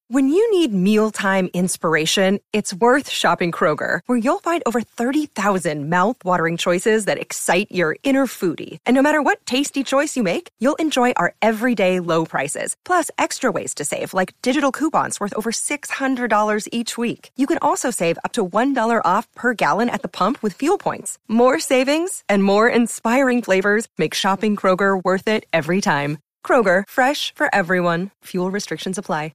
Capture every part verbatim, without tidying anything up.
When you need mealtime inspiration, it's worth shopping Kroger, where you'll find over thirty thousand mouth-watering choices that excite your inner foodie. And no matter what tasty choice you make, you'll enjoy our everyday low prices, plus extra ways to save, like digital coupons worth over six hundred dollars each week. You can also save up to one dollar off per gallon at the pump with fuel points. More savings and more inspiring flavors make shopping Kroger worth it every time. Kroger, fresh for everyone. Fuel restrictions apply.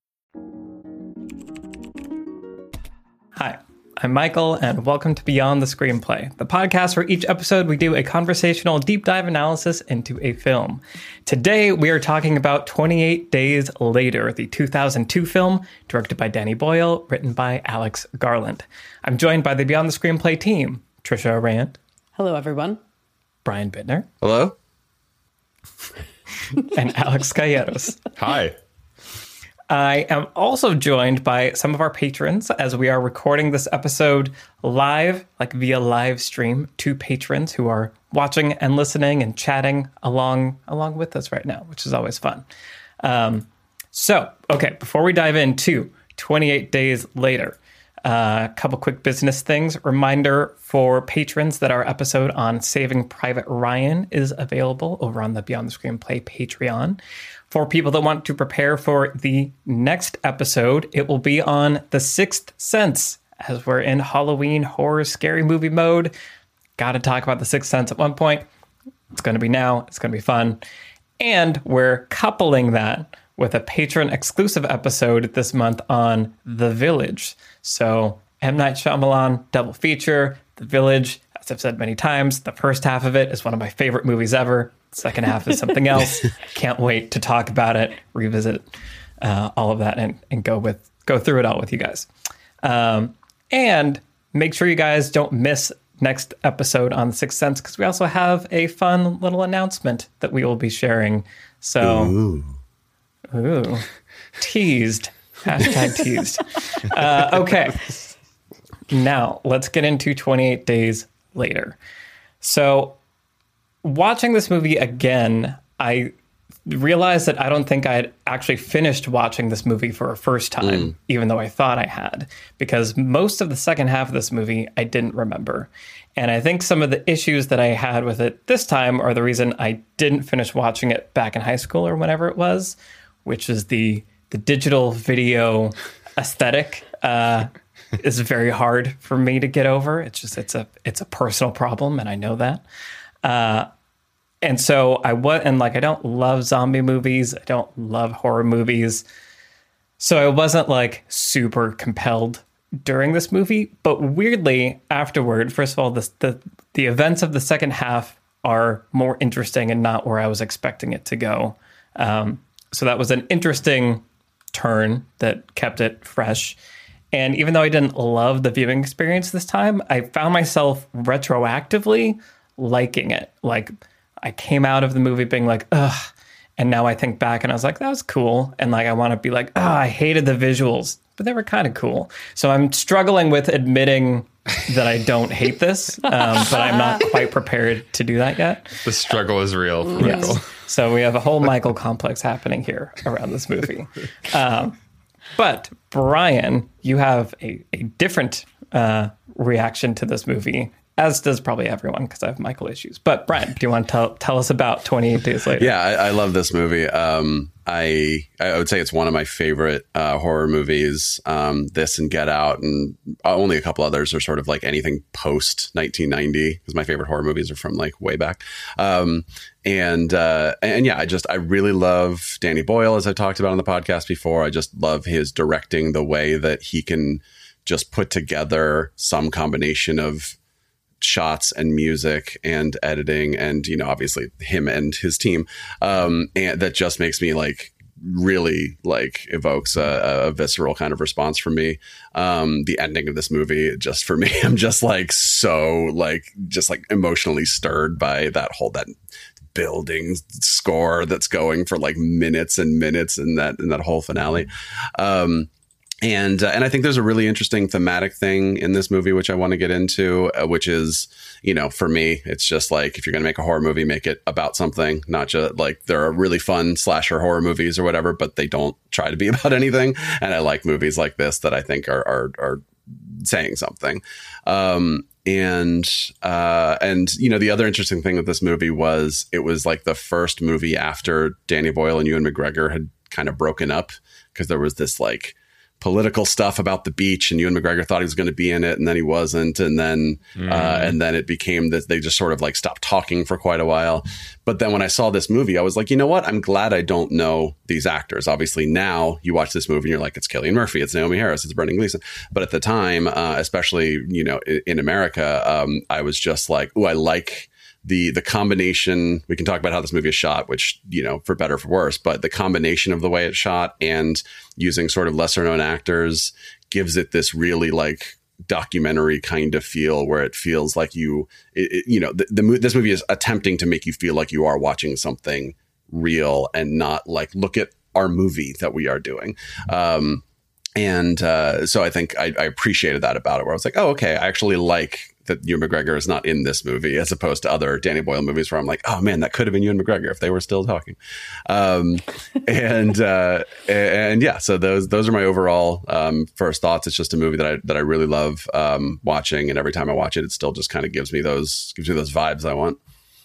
Hi, I'm Michael, and welcome to Beyond the Screenplay, the podcast where each episode we do a conversational deep dive analysis into a film. Today, we are talking about twenty-eight Days Later, the two thousand two film, directed by Danny Boyle, written by Alex Garland. I'm joined by the Beyond the Screenplay team, Trisha Rand. Hello, everyone. Brian Bittner. Hello. And Alex Calleros. Hi. I am also joined by some of our patrons as we are recording this episode live, like via live stream, to patrons who are watching and listening and chatting along along with us right now, which is always fun. Um, so, okay, before we dive into twenty-eight Days Later, uh, a couple quick business things. Reminder for patrons that our episode on Saving Private Ryan is available over on the Beyond the Screenplay Patreon. For people that want to prepare for the next episode, it will be on The Sixth Sense, as we're in Halloween horror scary movie mode. Got to talk about The Sixth Sense at one point. It's going to be now. It's going to be fun. And we're coupling that with a patron exclusive episode this month on The Village. So M. Night Shyamalan double feature, The Village. As I've said many times, the first half of it is one of my favorite movies ever. Second half is something else. Can't wait to talk about it, revisit uh, all of that, and, and go with go through it all with you guys. Um, and make sure you guys don't miss next episode on The Sixth Sense, because we also have a fun little announcement that we will be sharing. So, ooh, ooh teased. Hashtag teased. Uh, okay. Now, let's get into twenty-eight Days Later. So, watching this movie again, I realized that I don't think I had actually finished watching this movie for a first time, mm. even though I thought I had, because most of the second half of this movie I didn't remember. And I think some of the issues that I had with it this time are the reason I didn't finish watching it back in high school or whenever it was, which is the the digital video aesthetic uh, is very hard for me to get over. It's just it's a it's a personal problem, and I know that. Uh, and so I was, and like, I don't love zombie movies. I don't love horror movies. So I wasn't like super compelled during this movie, but weirdly afterward, first of all, this, the, the events of the second half are more interesting and not where I was expecting it to go. Um, so that was an interesting turn that kept it fresh. And even though I didn't love the viewing experience this time, I found myself retroactively liking it. Like, I came out of the movie being like, ugh, and now I think back and I was like, that was cool. And like, I want to be like, oh, I hated the visuals, but they were kind of cool. So I'm struggling with admitting that I don't hate this, um, but I'm not quite prepared to do that yet. The struggle is real for yes. Michael. So we have a whole Michael complex happening here around this movie. Um, but Brian, you have a, a different uh, reaction to this movie, as does probably everyone, because I have Michael issues. But Brian, do you want to tell, tell us about twenty-eight Days Later? Yeah, I, I love this movie. Um, I I would say it's one of my favorite uh, horror movies. Um, this and Get Out, and only a couple others are sort of like anything post nineteen ninety, because my favorite horror movies are from like way back. Um, and uh, and yeah, I just I really love Danny Boyle, as I talked about on the podcast before. I just love his directing, the way that he can just put together some combination of shots and music and editing, and you know, obviously him and his team, um and that just makes me like really like evokes a, a visceral kind of response from me. Um the ending of this movie, just for me, I'm just like so like just like emotionally stirred by that whole that building score that's going for like minutes and minutes in that in that whole finale. Um And uh, and I think there's a really interesting thematic thing in this movie, which I want to get into, uh, which is, you know, for me, it's just like, if you're going to make a horror movie, make it about something, not just like, there are really fun slasher horror movies or whatever, but they don't try to be about anything. And I like movies like this that I think are are, are saying something. Um, and uh, and, you know, the other interesting thing with this movie was it was like the first movie after Danny Boyle and Ewan McGregor had kind of broken up, because there was this like political stuff about the beach, and Ewan McGregor thought he was going to be in it, and then he wasn't, and then mm. uh, and then it became that they just sort of like stopped talking for quite a while. But then when I saw this movie, I was like, you know what? I'm glad I don't know these actors. Obviously, now you watch this movie and you're like, it's Cillian Murphy, it's Naomi Harris, it's Brendan Gleeson. But at the time, uh, especially you know in, in America, um, I was just like, oh, I like. The the combination, we can talk about how this movie is shot, which, you know, for better or for worse, but the combination of the way it's shot and using sort of lesser known actors gives it this really like documentary kind of feel, where it feels like you, it, it, you know, the, the this movie is attempting to make you feel like you are watching something real and not like, look at our movie that we are doing. Um, and uh, so I think I, I appreciated that about it, where I was like, oh, okay, I actually like that Ewan McGregor is not in this movie, as opposed to other Danny Boyle movies where I'm like, oh man, that could have been Ewan McGregor if they were still talking. Um, and, uh, and yeah, so those, those are my overall, um, first thoughts. It's just a movie that I, that I really love, um, watching. And every time I watch it, it still just kind of gives me those, gives me those vibes I want.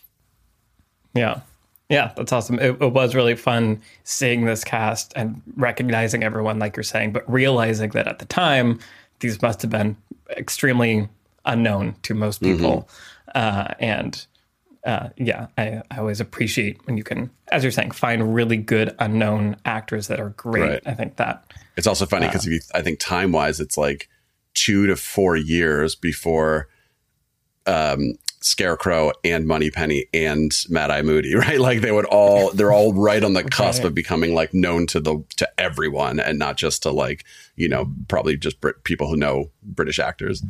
Yeah. Yeah, that's awesome. It, it was really fun seeing this cast and recognizing everyone, like you're saying, but realizing that at the time, these must have been extremely unknown to most people. Mm-hmm. Uh, and uh, yeah, I, I always appreciate when you can, as you're saying, find really good unknown actors that are great. Right. I think that it's also funny because uh, I think time wise, it's like two to four years before um, Scarecrow and Moneypenny and Mad Eye Moody, right? Like they would all, they're all right on the cusp right. of becoming like known to the, to everyone, and not just to like, you know, probably just Brit- people who know British actors.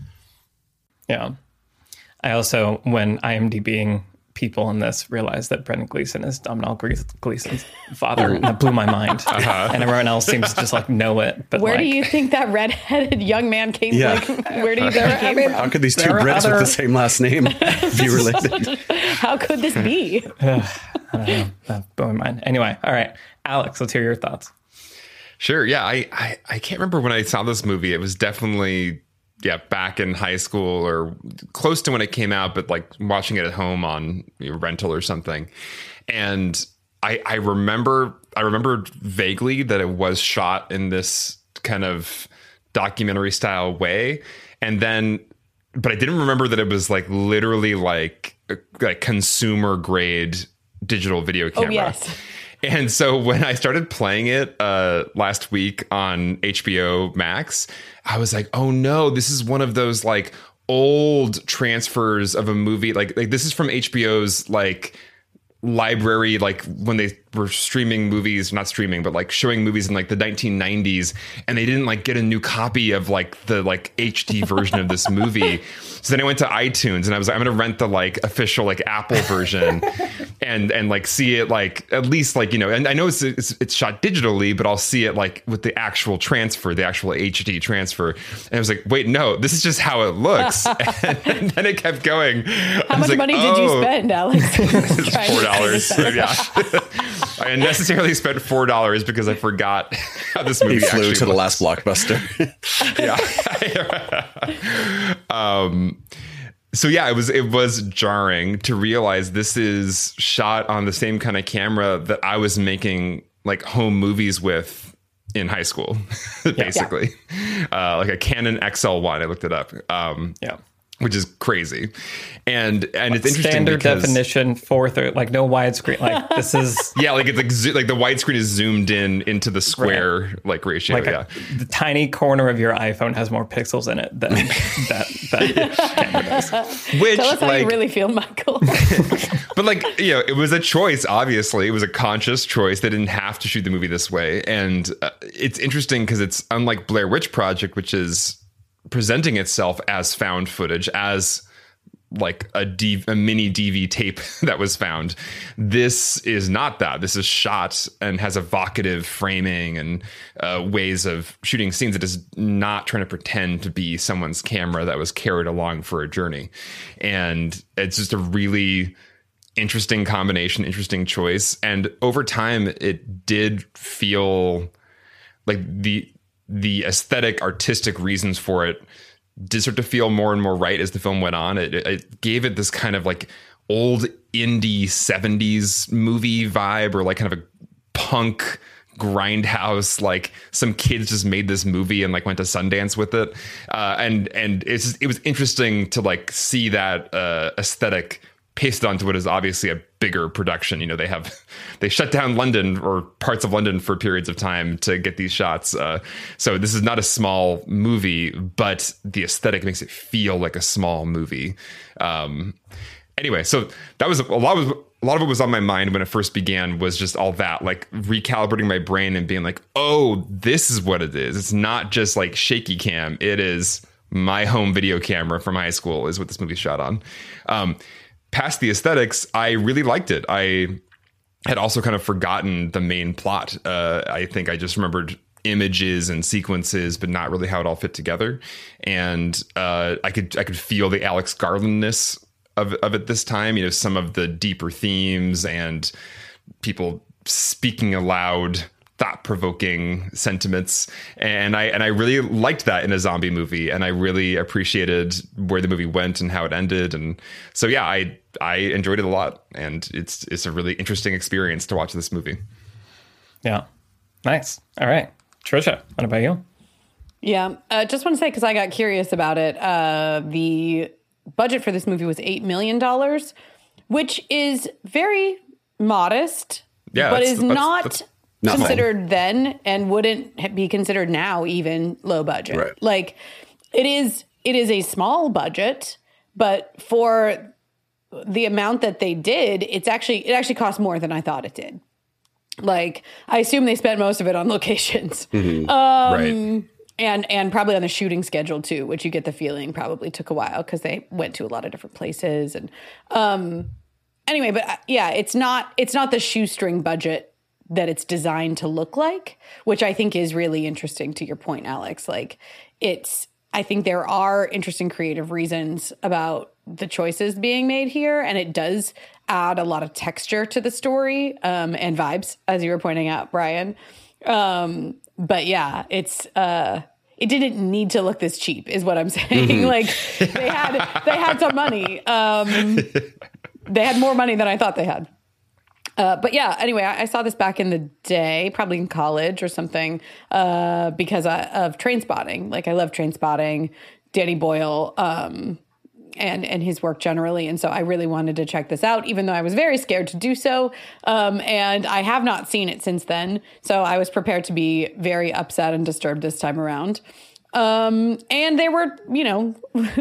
Yeah. I also, when IMDbing people in this, realized that Brendan Gleeson is Domhnall Gleeson's father. And that blew my mind. Uh-huh. And everyone else seems to just like know it. But where like, do you think that redheaded young man came yeah. from? Like, where do you think he came from? How could these two Brits other... with the same last name be related? How could this be? I don't know. That blew my mind. Anyway, all right. Alex, let's hear your thoughts. Sure. Yeah. I, I, I can't remember when I saw this movie. It was definitely... yeah, back in high school or close to when it came out, but like watching it at home on you know, rental or something. And I, I remember, I remember vaguely that it was shot in this kind of documentary style way. And then, but I didn't remember that it was like literally like, like consumer grade digital video camera. Oh, yes. And so when I started playing it uh, last week on H B O Max, I was like, oh no, this is one of those like old transfers of a movie. Like, like this is from H B O's like library, like when they were streaming movies, not streaming, but like showing movies in like the nineteen nineties. And they didn't like get a new copy of like the like H D version of this movie. So then I went to iTunes and I was like, I'm going to rent the like official like Apple version and and like see it like at least like, you know, and I know it's, it's it's shot digitally, but I'll see it like with the actual transfer, the actual H D transfer. And I was like, wait, no, this is just how it looks. and, and then it kept going. How much like, money oh. did you spend, Alex? It's four dollars. Yeah. I unnecessarily spent four dollars because I forgot how this movie he flew actually to the looks. last Blockbuster. Yeah. um, so yeah, it was it was jarring to realize this is shot on the same kind of camera that I was making like home movies with in high school, basically. Yeah. Uh, like a Canon X L one. I looked it up. Um, yeah. Which is crazy. And and it's interesting standard because definition four thirty, like no widescreen. Like this is yeah, like it's like zo- like the widescreen is zoomed in into the square right. like ratio. Like yeah, a, the tiny corner of your iPhone has more pixels in it than that that camera does. Which, tell us how like, you really feel, Michael. But like you know, it was a choice. Obviously, it was a conscious choice. They didn't have to shoot the movie this way, and uh, it's interesting because it's unlike Blair Witch Project, which is presenting itself as found footage, as like a, D, a mini D V tape that was found. This is not that. This is shot and has evocative framing and uh, ways of shooting scenes. It is not trying to pretend to be someone's camera that was carried along for a journey. And it's just a really interesting combination, interesting choice. And over time, it did feel like the the aesthetic, artistic reasons for it did start to feel more and more right as the film went on. It, it gave it this kind of like old indie seventies movie vibe, or like kind of a punk grindhouse, like some kids just made this movie and like went to Sundance with it. Uh, and and it's just, it was interesting to like see that uh, aesthetic pasted onto what is obviously a bigger production. You know, they have they shut down London or parts of London for periods of time to get these shots. Uh, so this is not a small movie, but the aesthetic makes it feel like a small movie. Um, anyway, so that was a lot of a lot of it was on my mind when it first began, was just all that, like recalibrating my brain and being like, oh, this is what it is. It's not just like shaky cam. It is my home video camera from high school is what this movie shot on. Um, Past the aesthetics, I really liked it. I had also kind of forgotten the main plot. Uh, I think I just remembered images and sequences, but not really how it all fit together. And uh, I could I could feel the Alex Garland-ness of, of it this time. You know, some of the deeper themes and people speaking aloud, thought-provoking sentiments, and I and I really liked that in a zombie movie, and I really appreciated where the movie went and how it ended, and so yeah, I I enjoyed it a lot, and it's it's a really interesting experience to watch this movie. Yeah, nice. All right, Trisha, what about you? Yeah, uh, just want to say, because I got curious about it, uh, the budget for this movie was eight million dollars, which is very modest, yeah, but that's, is that's, not. That's, Not considered fun. then and wouldn't be considered now even low budget. Right. Like it is it is a small budget, but for the amount that they did, it's actually it actually cost more than I thought it did. Like I assume they spent most of it on locations. Mm-hmm. Um right. and and probably on the shooting schedule too, which you get the feeling probably took a while because they went to a lot of different places. And um anyway, but uh, yeah, it's not it's not the shoestring budget that it's designed to look like, which I think is really interesting to your point, Alex. Like it's, I think there are interesting creative reasons about the choices being made here. And it does add a lot of texture to the story um, and vibes, as you were pointing out, Brian. Um, but yeah, it's, uh, it didn't need to look this cheap is what I'm saying. Mm-hmm. Like they had, they had some money. Um, they had more money than I thought they had. Uh, but yeah, anyway, I, I saw this back in the day, probably in college or something, uh, because I, of Trainspotting. Like I love Trainspotting, Danny Boyle, um, and and his work generally. And so I really wanted to check this out, even though I was very scared to do so. Um, and I have not seen it since then. So I was prepared to be very upset and disturbed this time around. Um, and there were, you know,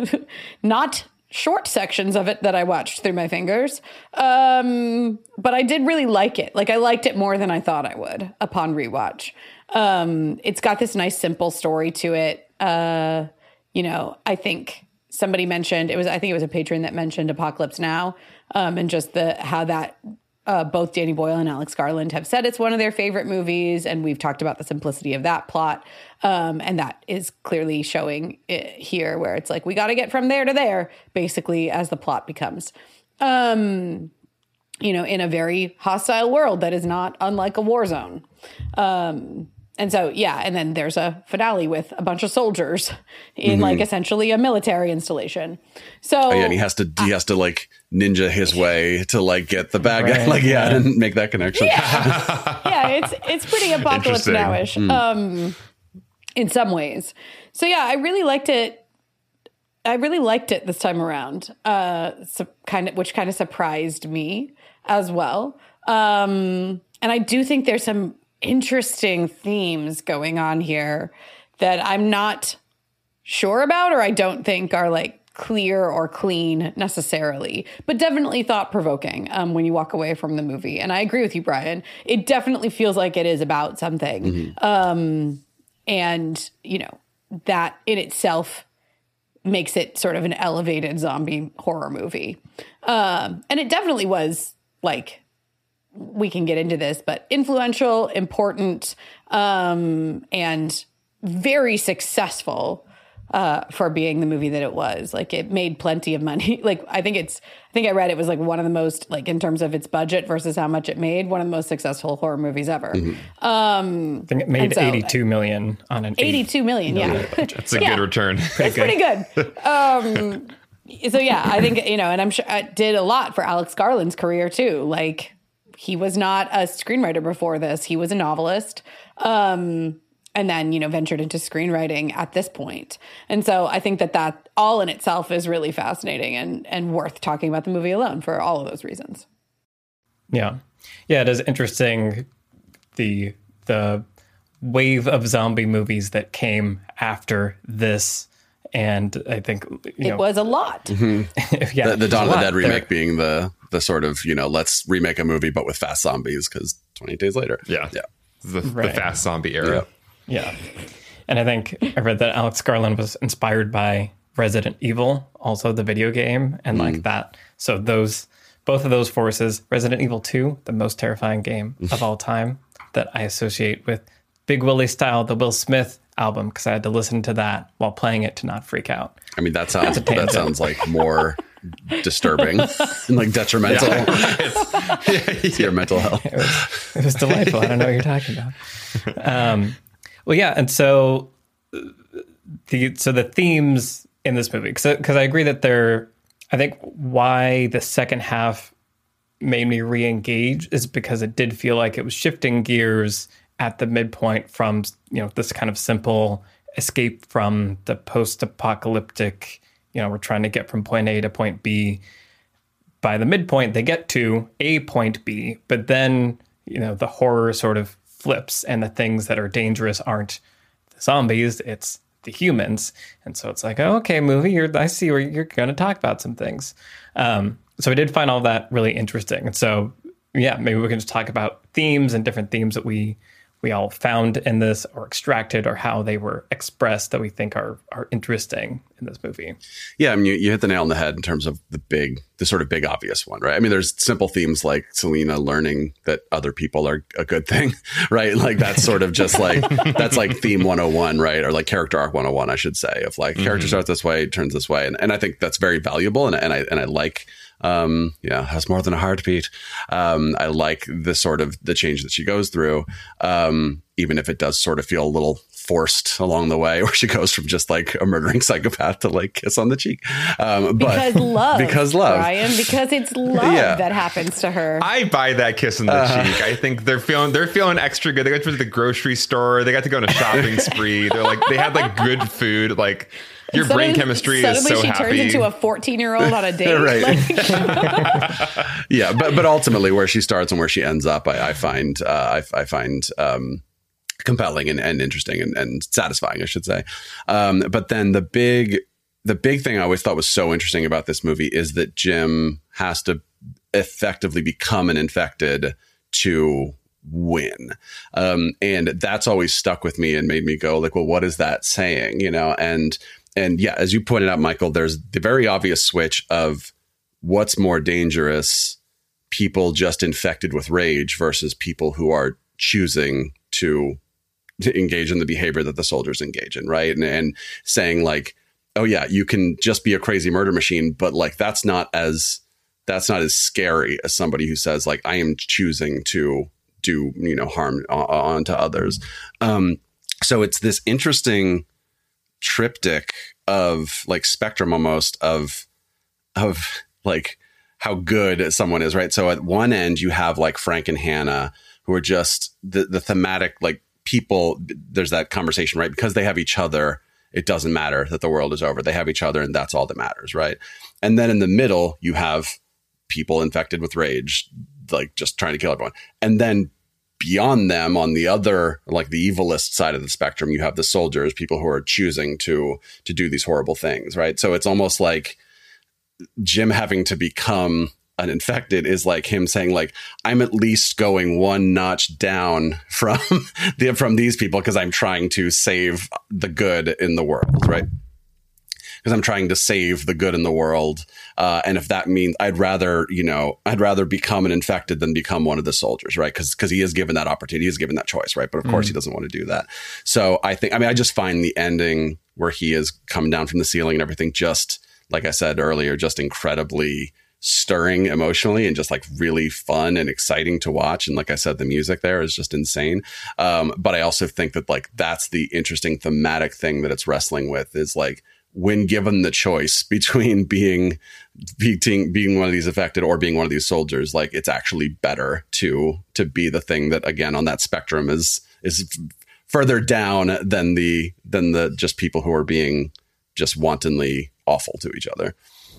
not short sections of it that I watched through my fingers. Um, but I did really like it. Like I liked it more than I thought I would upon rewatch. Um, it's got this nice, simple story to it. Uh, you know, I think somebody mentioned, it was, I think it was a patron that mentioned Apocalypse Now, um, and just the, how that, uh, both Danny Boyle and Alex Garland have said it's one of their favorite movies. And we've talked about the simplicity of that plot. Um, and that is clearly showing it here where it's like, we got to get from there to there, basically, as the plot becomes, um, you know, in a very hostile world that is not unlike a war zone. Um, and so, yeah. And then there's a finale with a bunch of soldiers in mm-hmm. like essentially a military installation. So oh, yeah, and he has to, he has to like ninja his way to like get the bad guy. Right, like, yeah, yeah, I didn't make that connection. Yeah. yeah. It's, it's pretty Apocalypse Now-ish. Mm. Um, in some ways. So yeah, I really liked it. I really liked it this time around, uh, so kind of, which kind of surprised me as well. Um, and I do think there's some interesting themes going on here that I'm not sure about, or I don't think are like clear or clean necessarily, but definitely thought provoking um, when you walk away from the movie. And I agree with you, Brian. It definitely feels like it is about something. Mm-hmm. Um, And, you know, that in itself makes it sort of an elevated zombie horror movie. Um, and it definitely was, like, we can get into this, but influential, important, um, and very successful uh, for being the movie that it was. Like, it made plenty of money. Like, I think it's, I think I read it was like one of the most, like, in terms of its budget versus how much it made, one of the most successful horror movies ever. Mm-hmm. Um, I think it made so, eighty-two million on an eighty-two million, yeah. That's a Yeah. good return. It's pretty good. Um, so yeah, I think, you know, and I'm sure it did a lot for Alex Garland's career too. Like, he was not a screenwriter before this. He was a novelist. Um, and then, you know, ventured into screenwriting at this point. And so I think that that all in itself is really fascinating and, and worth talking about the movie alone for all of those reasons. Yeah. Yeah, it is interesting, the the wave of zombie movies that came after this. And I think, you it know, was a lot. Mm-hmm. yeah, the, the Dawn of the Dead remake there. being the the sort of, you know, let's remake a movie but with fast zombies because twenty-eight Days Later. Yeah. Yeah. The, Right. the fast zombie era. Yeah. And I think I read that Alex Garland was inspired by Resident Evil, also the video game, and like that. So those, both of those forces, Resident Evil two, the most terrifying game of all time that I associate with Big Willie Style, the Will Smith album, because I had to listen to that while playing it to not freak out. I mean, that sounds that tangent. sounds like more disturbing and like detrimental to your mental health. It was, it was delightful. I don't know what you're talking about. Um, well, yeah, and so the so the themes in this movie, because I agree that they're, I think why the second half made me re-engage is because it did feel like it was shifting gears at the midpoint from, you know, this kind of simple escape from the post-apocalyptic, you know, we're trying to get from point A to point B. By the midpoint, they get to a point B, but then, you know, the horror sort of flips and the things that are dangerous aren't the zombies, it's the humans. And so it's like, oh, okay, movie, you're, I see where you're going to talk about some things. Um, so I did find all that really interesting. And so, yeah, maybe we can just talk about themes and different themes that we we all found in this or extracted or how they were expressed that we think are are interesting in this movie. Yeah, I mean, you, you hit the nail on the head in terms of the big, the sort of big obvious one, right? I mean, there's simple themes like Selena learning that other people are a good thing, right? Like that's sort of just like, that's like theme one oh one, right? Or like character arc one oh one, I should say, of like mm-hmm. character starts this way, turns this way. And, and I think that's very valuable. And, and I and I like, um, yeah, has more than a heartbeat. Um, I like the sort of the change that she goes through, um, even if it does sort of feel a little forced along the way, where she goes from just like a murdering psychopath to like kiss on the cheek. Um, but because love, because love, Brian, because it's love yeah. that happens to her. I buy that kiss on the uh, cheek. I think they're feeling they're feeling extra good. They got to the grocery store. They got to go on a shopping spree. They're like they had like good food. Like your suddenly, brain chemistry suddenly is so she happy. turns into a fourteen-year-old on a date. Right. Like, yeah, but but ultimately, where she starts and where she ends up, I, I find uh, I, I find. Um, compelling and, and interesting and, and satisfying, I should say. Um, but then the big, the big thing I always thought was so interesting about this movie is that Jim has to effectively become an infected to win. Um, and that's always stuck with me and made me go like, well, what is that saying? You know? And, and yeah, as you pointed out, Michael, there's the very obvious switch of what's more dangerous, people just infected with rage versus people who are choosing to to engage in the behavior that the soldiers engage in, right? And, and saying like, oh yeah, you can just be a crazy murder machine, but like that's not as that's not as scary as somebody who says like, I am choosing to do, you know, harm on to others. Um, so it's this interesting triptych of like spectrum almost of of like how good someone is, right? So at one end you have like Frank and Hannah, who are just the, the thematic, like people, there's that conversation, right? Because they have each other, it doesn't matter that the world is over. They have each other and that's all that matters, right? And then in the middle, you have people infected with rage, like just trying to kill everyone. And then beyond them on the other, like the evilist side of the spectrum, you have the soldiers, people who are choosing to, to do these horrible things, right? So it's almost like Jim having to become an infected is like him saying like, I'm at least going one notch down from the, from these people because I'm trying to save the good in the world. Right. because I'm trying to save the good in the world. Uh, and if that means I'd rather, you know, I'd rather become an infected than become one of the soldiers, right? Because because he is given that opportunity, he is given that choice, right? But of mm. course he doesn't want to do that. So I think, I mean, I just find the ending where he is coming down from the ceiling and everything, just like I said earlier, just incredibly stirring emotionally and just like really fun and exciting to watch. And like I said, the music there is just insane. Um, but I also think that like that's the interesting thematic thing that it's wrestling with, is like when given the choice between being being being one of these affected or being one of these soldiers, like it's actually better to to be the thing that, again, on that spectrum is is further down than the than the just people who are being just wantonly awful to each other.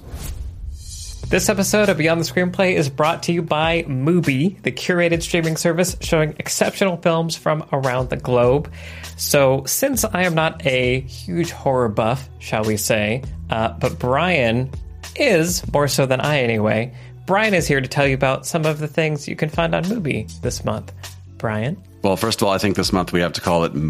This episode of Beyond the Screenplay is brought to you by Mubi, the curated streaming service showing exceptional films from around the globe. So since I am not a huge horror buff, shall we say, uh, but Brian is, more so than I anyway, Brian is here to tell you about some of the things you can find on Mubi this month. Brian? Well, first of all, I think this month we have to call it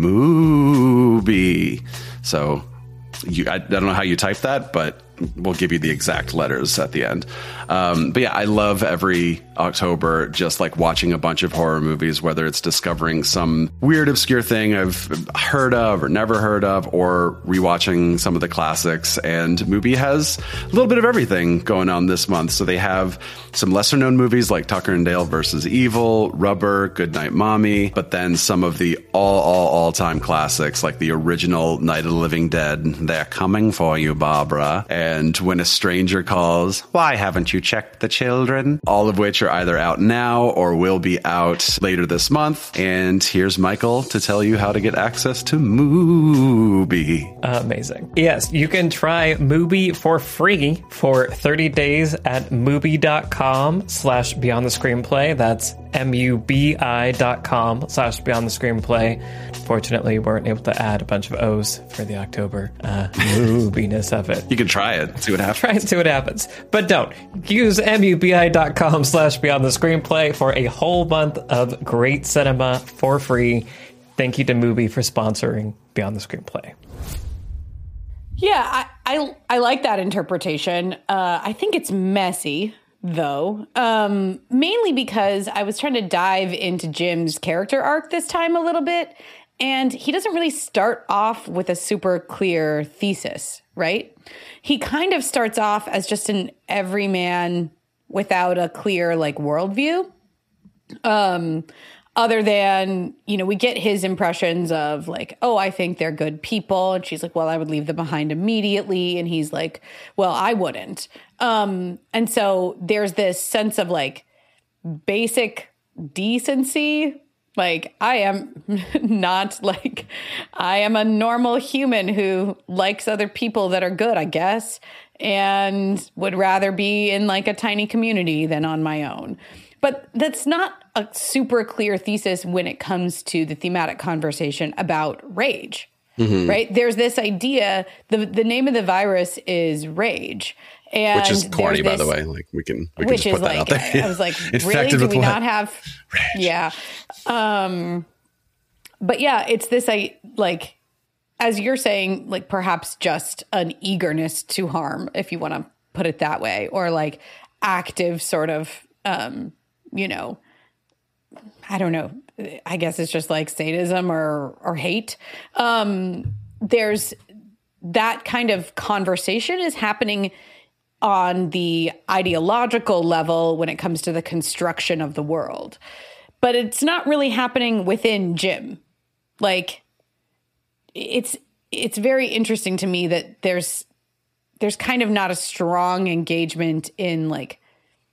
Mubi. So you, I, I don't know how you type that, but we'll give you the exact letters at the end. Um, but yeah, I love every October just like watching a bunch of horror movies, whether it's discovering some weird, obscure thing I've heard of or never heard of, or rewatching some of the classics. And Mubi has a little bit of everything going on this month. So they have some lesser known movies like Tucker and Dale versus Evil, Rubber, Goodnight Mommy, but then some of the all, all, all time classics like the original Night of the Living Dead, They're Coming for You, Barbara, and And When a Stranger Calls, Why Haven't You Checked the Children? All of which are either out now or will be out later this month. And here's Michael to tell you how to get access to Mubi. Amazing. Yes, you can try Mubi for free for thirty days at Mubi.com slash Beyond the Screenplay. That's M-U-B-I dot com slash Beyond the Screenplay. Fortunately, we weren't able to add a bunch of O's for the October uh, Mubi-ness of it. You can try it, see what happens. Try and see what happens. But don't. Use M-U-B-I.com slash Beyond the Screenplay for a whole month of great cinema for free. Thank you to Mubi for sponsoring Beyond the Screenplay. Yeah, I, I, I like that interpretation. Uh, I think it's messy, though, um, mainly because I was trying to dive into Jim's character arc this time a little bit, and he doesn't really start off with a super clear thesis, right? He kind of starts off as just an everyman without a clear, like, worldview. Um, other than, you know, we get his impressions of like, oh, I think they're good people. And she's like, well, I would leave them behind immediately. And he's like, well, I wouldn't. Um, and so there's this sense of like basic decency. Like, I am not like, I am a normal human who likes other people that are good, I guess, and would rather be in like a tiny community than on my own. But that's not a super clear thesis when it comes to the thematic conversation about rage, mm-hmm. right? There's this idea, the the name of the virus is rage. And which is corny, this, by the way. Like we can, we can which just put is that like, out there. I was like, really? Do we what? not have? Rage. Yeah. Um, but yeah, it's this, I like, as you're saying, like perhaps just an eagerness to harm, if you want to put it that way, or like active sort of, um, you know, I don't know. I guess it's just like sadism or or hate. Um, there's that kind of conversation is happening on the ideological level when it comes to the construction of the world. But it's not really happening within Jim. Like, it's it's very interesting to me that there's there's kind of not a strong engagement in like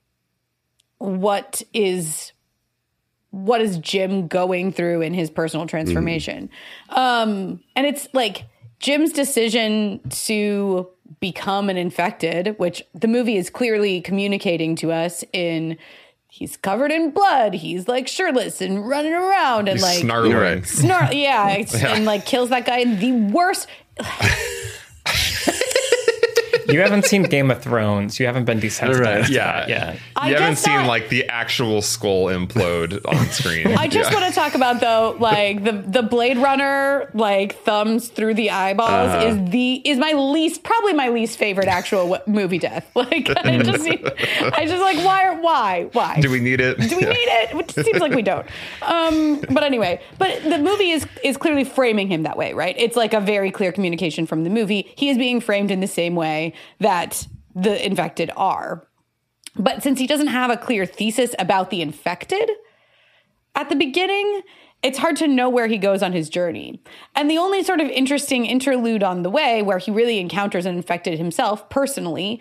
what is what is Jim going through in his personal transformation. Mm. Um, and it's like Jim's decision to become an infected, which the movie is clearly communicating to us in he's covered in blood. He's like shirtless and running around and he's like snarling. Snarl, yeah, yeah, and like kills that guy in the worst You haven't seen Game of Thrones. You haven't been desensitized. Right. to Yeah. that yet. I You haven't just seen thought- like the actual skull implode on screen. I just Yeah. want to talk about though, like the the Blade Runner, like thumbs through the eyeballs Uh-huh. is the is my least, probably my least favorite actual w- movie death. Like I just, I just like why why why Do we need it? Do we need it? Which seems like we don't. Um, but anyway, but the movie is is clearly framing him that way, right? It's like a very clear communication from the movie. He is being framed in the same way that the infected are. But since he doesn't have a clear thesis about the infected at the beginning, it's hard to know where he goes on his journey. And the only sort of interesting interlude on the way where he really encounters an infected himself personally,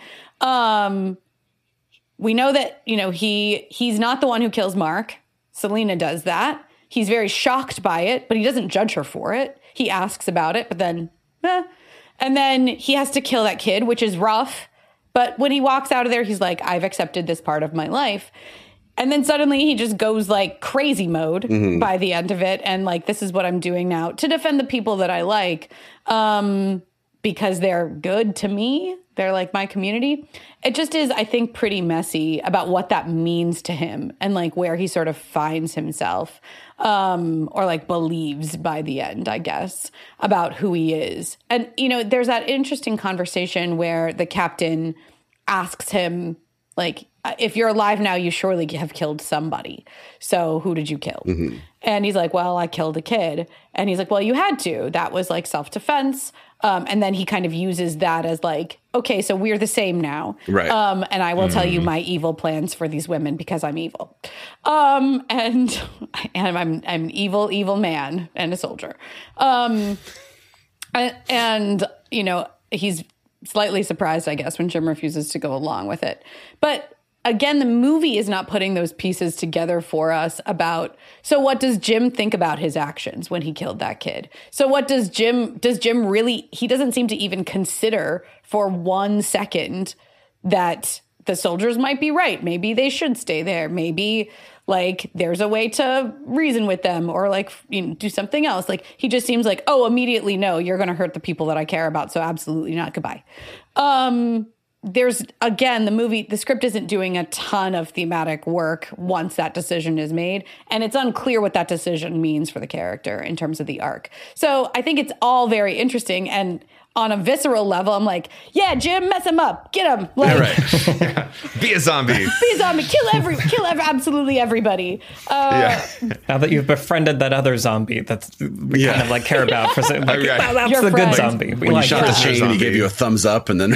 um, we know that, you know, he he's not the one who kills Mark. Selena does that. He's very shocked by it, but he doesn't judge her for it. He asks about it, but then, eh. And then he has to kill that kid, which is rough. But when he walks out of there, he's like, I've accepted this part of my life. And then suddenly he just goes like crazy mode mm-hmm. by the end of it. And like, this is what I'm doing now to defend the people that I like um, because they're good to me. They're like my community. It just is, I think, pretty messy about what that means to him and like where he sort of finds himself um, or like believes by the end, I guess, about who he is. And, you know, there's that interesting conversation where the captain asks him, like, if you're alive now, you surely have killed somebody. So who did you kill? Mm-hmm. And he's like, well, I killed a kid. And he's like, well, you had to. That was like self-defense. Um, and then he kind of uses that as like, okay, so we're the same now. Right. Um, and I will mm. tell you my evil plans for these women because I'm evil. Um, and and I'm I'm an evil, evil man and a soldier. Um, and, and, you know, he's slightly surprised, I guess, when Jim refuses to go along with it. But again, the movie is not putting those pieces together for us about, so what does Jim think about his actions when he killed that kid? So what does Jim, does Jim really, he doesn't seem to even consider for one second that the soldiers might be right. Maybe they should stay there. Maybe like there's a way to reason with them or like, you know, do something else. Like he just seems like, oh, immediately, no, you're going to hurt the people that I care about. So absolutely not. Goodbye. Um, There's, again, the movie, the script isn't doing a ton of thematic work once that decision is made. And it's unclear what that decision means for the character in terms of the arc. So I think it's all very interesting. And on a visceral level, I'm like, yeah, Jim, mess him up. Get him. Like, yeah, right. yeah. Be a zombie. Be a zombie. Kill every, kill every, absolutely everybody. Uh, yeah. Now that you've befriended that other zombie, that's we yeah. kind of like care about for like, okay. well, that's Your the friend. good zombie. We when like you shot that. the chain, he gave you a thumbs up, and then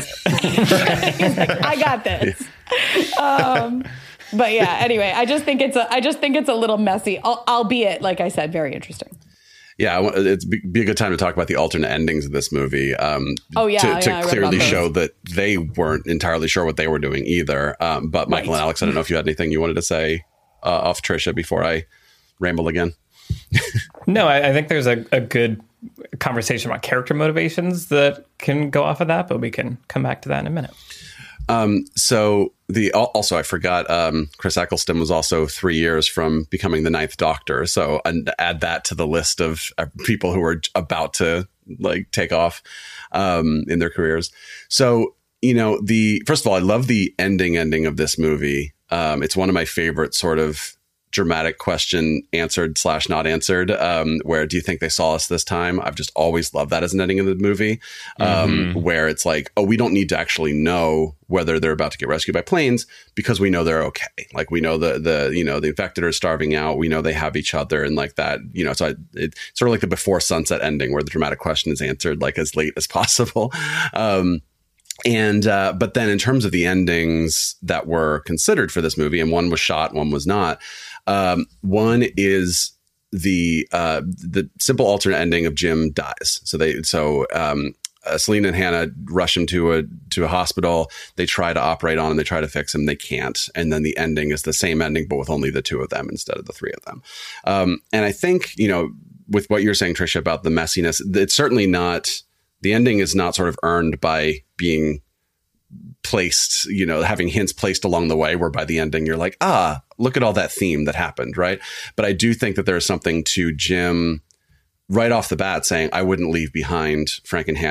like, I got this. Um, but yeah, anyway, I just think it's a, I just think it's a little messy, al- albeit, like I said, very interesting. Yeah, it's be a good time to talk about the alternate endings of this movie. Um, oh yeah, to, to yeah, clearly show that they weren't entirely sure what they were doing either. Um, but Michael right. and Alex, I don't know if you had anything you wanted to say uh, off Trisha before I ramble again. No, I, I think there's a, a good conversation about character motivations that can go off of that, but we can come back to that in a minute. Um, so the also I forgot um, Chris Eccleston was also three years from becoming the ninth Doctor. So and add that to the list of uh, people who are about to like take off um, in their careers. So you know the first of all, I love the ending ending of this movie. Um, it's one of my favorite sort of dramatic question answered slash not answered um where do you think they saw us this time? I've just always loved that as an ending of the movie um mm-hmm. where it's like, oh, we don't need to actually know whether they're about to get rescued by planes because we know they're okay. Like we know the the you know the infected are starving out, we know they have each other, and like that, you know, so I, it's sort of like the before sunset ending where the dramatic question is answered like as late as possible. um And, uh, but then in terms of the endings that were considered for this movie, and one was shot, one was not. Um, one is the, uh, the simple alternate ending of Jim dies. So they, so, um, uh, Selena and Hannah rush him to a, to a hospital. They try to operate on him. They try to fix him. They can't. And then the ending is the same ending, but with only the two of them instead of the three of them. Um, and I think, you know, with what you're saying, Trisha, about the messiness, it's certainly not, the ending is not sort of earned by being placed, you know, having hints placed along the way where by the ending you're like, ah, look at all that theme that happened, right? But I do think that there is something to Jim right off the bat saying, I wouldn't leave behind Frank and Hannah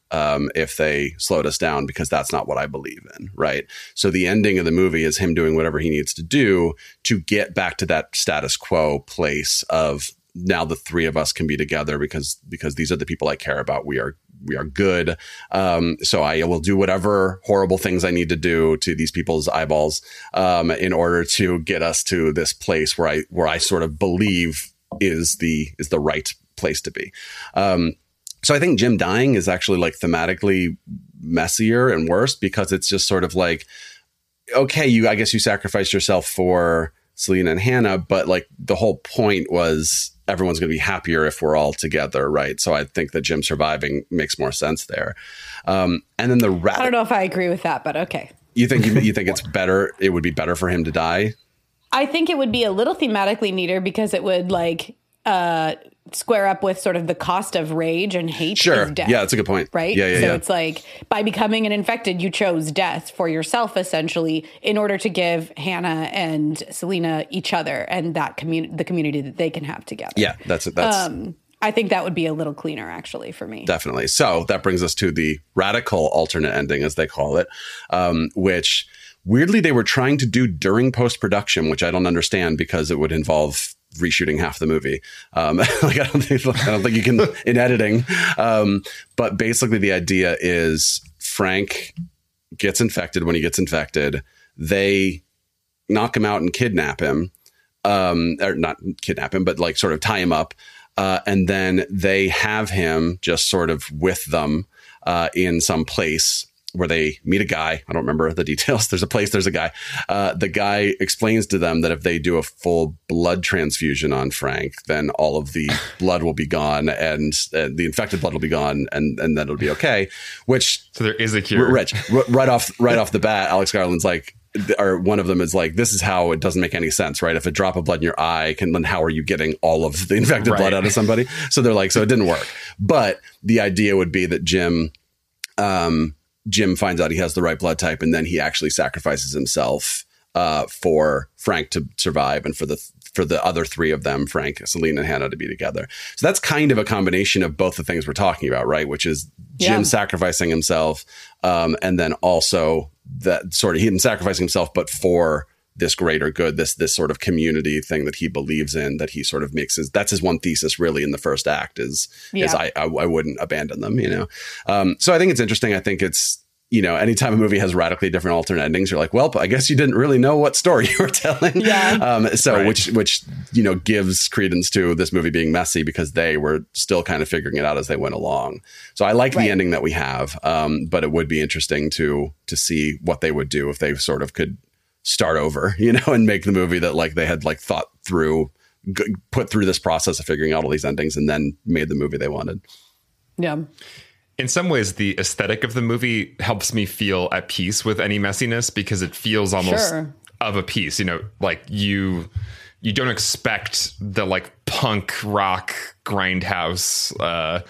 um, if they slowed us down, because that's not what I believe in. Right. So the ending of the movie is him doing whatever he needs to do to get back to that status quo place of now the three of us can be together because because these are the people I care about. We are we are good. Um, so I will do whatever horrible things I need to do to these people's eyeballs um, in order to get us to this place where I where I sort of believe is the is the right place to be. Um, so I think Jim dying is actually like thematically messier and worse because it's just sort of like, okay, you I guess you sacrificed yourself for Selena and Hannah, but like the whole point was everyone's going to be happier if we're all together, right? So I think that Jim surviving makes more sense there. Um, and then the rat- I don't know if I agree with that, but okay. You think you, you think it's better? It would be better for him to die? I think it would be a little thematically neater because it would like uh, square up with sort of the cost of rage and hate. Sure. Is death, yeah, that's a good point. Right. Yeah, yeah, so yeah. it's like by becoming an infected, you chose death for yourself, essentially, in order to give Hannah and Selena each other and that community, the community that they can have together. Yeah, that's that's. Um, I think that would be a little cleaner, actually, for me. Definitely. So that brings us to the radical alternate ending, as they call it, um, which weirdly they were trying to do during post-production, which I don't understand because it would involve reshooting half the movie. Um, like I don't think I don't think you can in editing. Um, but basically, the idea is Frank gets infected. When he gets infected, they knock him out and kidnap him, um, or not kidnap him, but like sort of tie him up. Uh, and then they have him just sort of with them uh, in some place where they meet a guy. I don't remember the details. There's a place, there's a guy. Uh, the guy explains to them that if they do a full blood transfusion on Frank, then all of the blood will be gone and uh, the infected blood will be gone and, and then it'll be okay. Which so there is a cure. Rich, right off, right off the bat, Alex Garland's like, or one of them is like, this is how it doesn't make any sense, right? If a drop of blood in your eye can, then how are you getting all of the infected right. blood out of somebody? So they're like, so it didn't work. But the idea would be that Jim, um, Jim finds out he has the right blood type, and then he actually sacrifices himself uh, for Frank to survive, and for the for the other three of them, Frank, Selena, and Hannah, to be together. So that's kind of a combination of both the things we're talking about, right? Which is Jim yeah. sacrificing himself, um, and then also that sort of him sacrificing himself, but for this greater good, this this sort of community thing that he believes in, that he sort of makes his, that's his one thesis really in the first act is, yeah. is I, I I wouldn't abandon them, you know? Um, so I think it's interesting. I think it's, you know, anytime a movie has radically different alternate endings, you're like, well, I guess you didn't really know what story you were telling. Yeah. Um, so right. which, which, you know, gives credence to this movie being messy because they were still kind of figuring it out as they went along. So I like right. the ending that we have. Um, but it would be interesting to, to see what they would do if they sort of could start over, you know, and make the movie that like they had like thought through, g- put through this process of figuring out all these endings and then made the movie they wanted. Yeah. In some ways, the aesthetic of the movie helps me feel at peace with any messiness because it feels almost Sure. of a piece, you know, like you, you don't expect the like punk rock grindhouse, uh,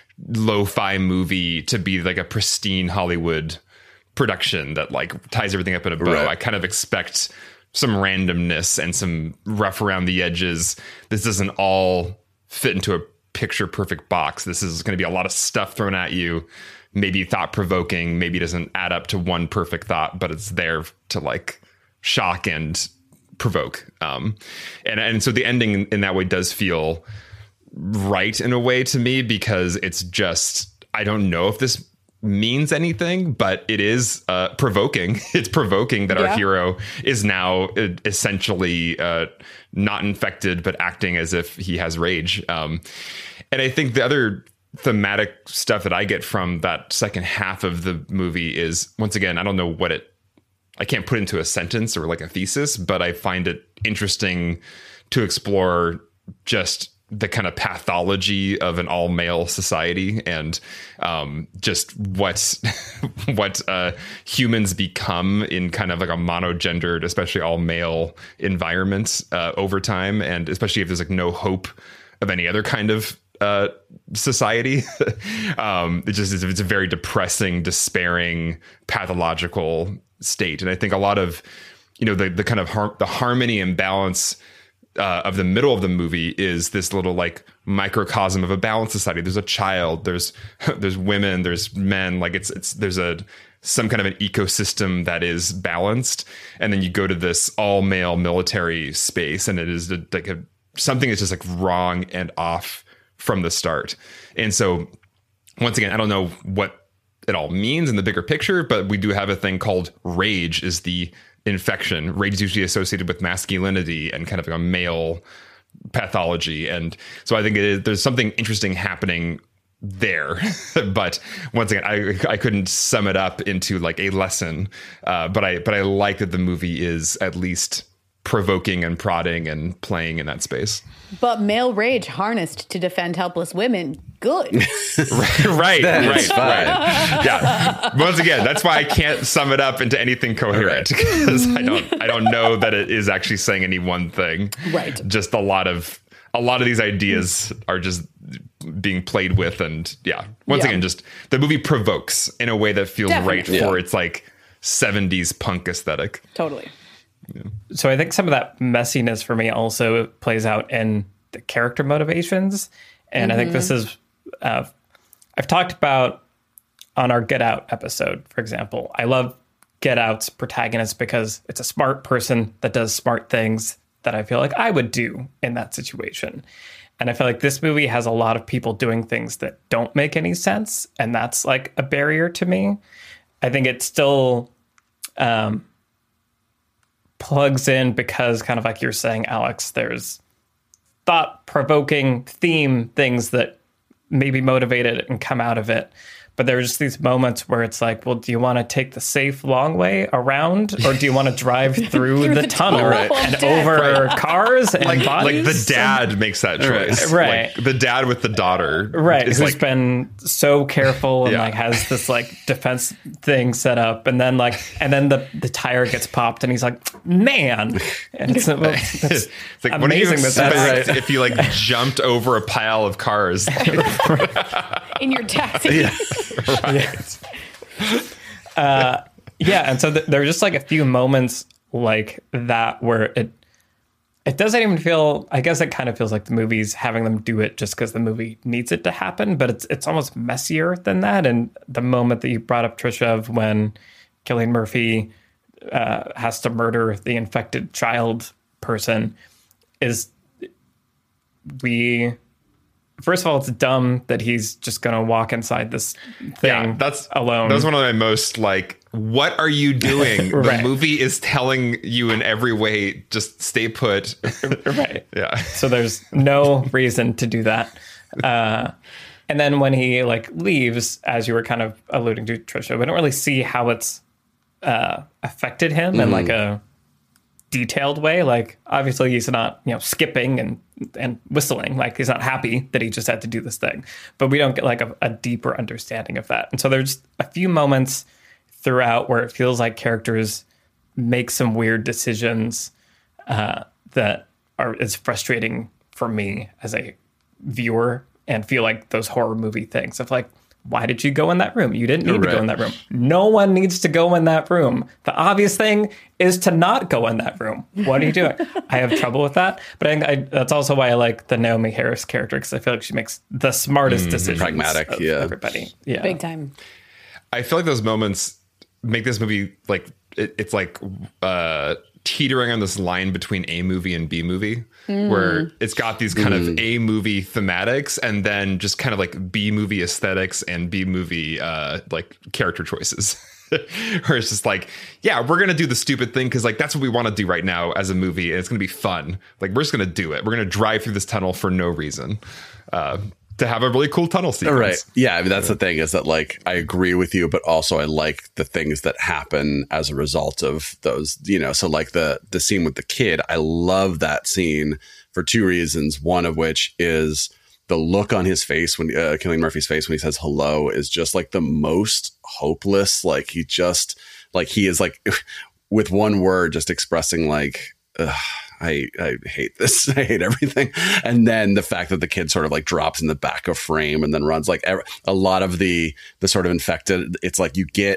lo-fi movie to be like a pristine Hollywood production that like ties everything up in a bow. Right. I kind of expect some randomness and some rough around the edges. This doesn't all fit into a picture perfect box. This is going to be a lot of stuff thrown at you, maybe thought provoking, maybe it doesn't add up to one perfect thought, but it's there to like shock and provoke. Um, and, and so the ending in that way does feel right in a way to me because it's just, I don't know if this means anything, but it is uh, provoking. It's provoking that yeah. our hero is now essentially uh, not infected, but acting as if he has rage. Um, and I think the other thematic stuff that I get from that second half of the movie is, once again, I don't know what it, I can't put into a sentence or like a thesis, but I find it interesting to explore just the kind of pathology of an all male society and um, just what what uh, humans become in kind of like a monogendered, especially all male environment uh, over time. And especially if there's like no hope of any other kind of uh, society. um, it just is, it's a very depressing, despairing, pathological state. And I think a lot of, you know, the, the kind of har- the harmony and balance uh, of the middle of the movie is this little like microcosm of a balanced society. There's a child, there's there's women, there's men. Like it's it's there's a some kind of an ecosystem that is balanced, and then you go to this all male military space, and it is like a something is just like wrong and off from the start. And so once again, I don't know what it all means in the bigger picture, but we do have a thing called rage is the infection. Rage is usually associated with masculinity and kind of like a male pathology. And so I think it is, there's something interesting happening there. But once again, I I couldn't sum it up into like a lesson. Uh, but I but I like that the movie is at least provoking and prodding and playing in that space. But male rage harnessed to defend helpless women, good. right, right, right, right. Yeah. Once again, that's why I can't sum it up into anything coherent, because I don't I don't know that it is actually saying any one thing. Right. Just a lot of a lot of these ideas are just being played with, and yeah. Once Yeah. again, just the movie provokes in a way that feels Definitely. right Yeah. for its like seventies punk aesthetic. Totally. So I think some of that messiness for me also plays out in the character motivations. And I think this is, uh, I've talked about on our Get Out episode, for example. I love Get Out's protagonist because it's a smart person that does smart things that I feel like I would do in that situation. And I feel like this movie has a lot of people doing things that don't make any sense. And that's like a barrier to me. I think it still um, plugs in because, kind of like you're saying, Alex, there's thought-provoking theme things that maybe motivate it and come out of it. But there are just these moments where it's like, well, do you want to take the safe long way around, or do you want to drive through, Through the, the tunnel tunnel and of death. over cars and Like, bodies? like the dad makes that choice. Right. Like the dad with the daughter. Right, is who's like, been so careful and Yeah. like has this like defense thing set up, and then like and then the, the tire gets popped, and he's like, "Man!" And it's, well, that's it's like, what do you amazing that expect that's if you like jumped over a pile of cars? In your taxi. Right. yeah. And so th- there are just like a few moments like that where it it doesn't even feel. I guess it kind of feels like the movie's having them do it just because the movie needs it to happen, but it's it's almost messier than that. And the moment that you brought up, Trisha, of when Cillian Murphy uh, has to murder the infected child person is we. First of all, it's dumb that he's just going to walk inside this thing Yeah, that's alone. That was one of my most like, what are you doing? Right. The movie is telling you in every way, just stay put. Right. Yeah. So there's no reason to do that. Uh, and then when he like leaves, as you were kind of alluding to, Trisha, we don't really see how it's uh, affected him in like a detailed way. Like obviously he's not, you know, skipping and and whistling. Like he's not happy that he just had to do this thing. But we don't get like a, a deeper understanding of that. And so there's a few moments throughout where it feels like characters make some weird decisions uh, that are is frustrating for me as a viewer, and feel like those horror movie things of like, why did you go in that room? You didn't need to Right. go in that room. No one needs to go in that room. The obvious thing is to not go in that room. What are you doing? I have trouble with that. But I think I, that's also why I like the Naomi Harris character, because I feel like she makes the smartest decisions. Pragmatic, of yeah. everybody. Yeah. Big time. I feel like those moments make this movie like it, it's like uh, teetering on this line between A movie and B movie, where it's got these kind of A movie thematics and then just kind of like B movie aesthetics and B movie uh, like character choices. Where it's just like, yeah, we're gonna do the stupid thing because like that's what we want to do right now as a movie, and it's gonna be fun. Like we're just gonna do it. We're gonna drive through this tunnel for no reason. Uh, to have a really cool tunnel sequence. Right. Yeah. I mean, that's the thing is that like, I agree with you, but also I like the things that happen as a result of those, you know, so like the, the scene with the kid, I love that scene for two reasons. One of which is the look on his face when uh, Cillian Murphy's face, when he says hello, is just like the most hopeless. Like he just like, he is like with one word, just expressing like, ugh, I, I hate this. I hate everything. And then the fact that the kid sort of like drops in the back of frame and then runs, like a lot of the, the sort of infected, it's like you get,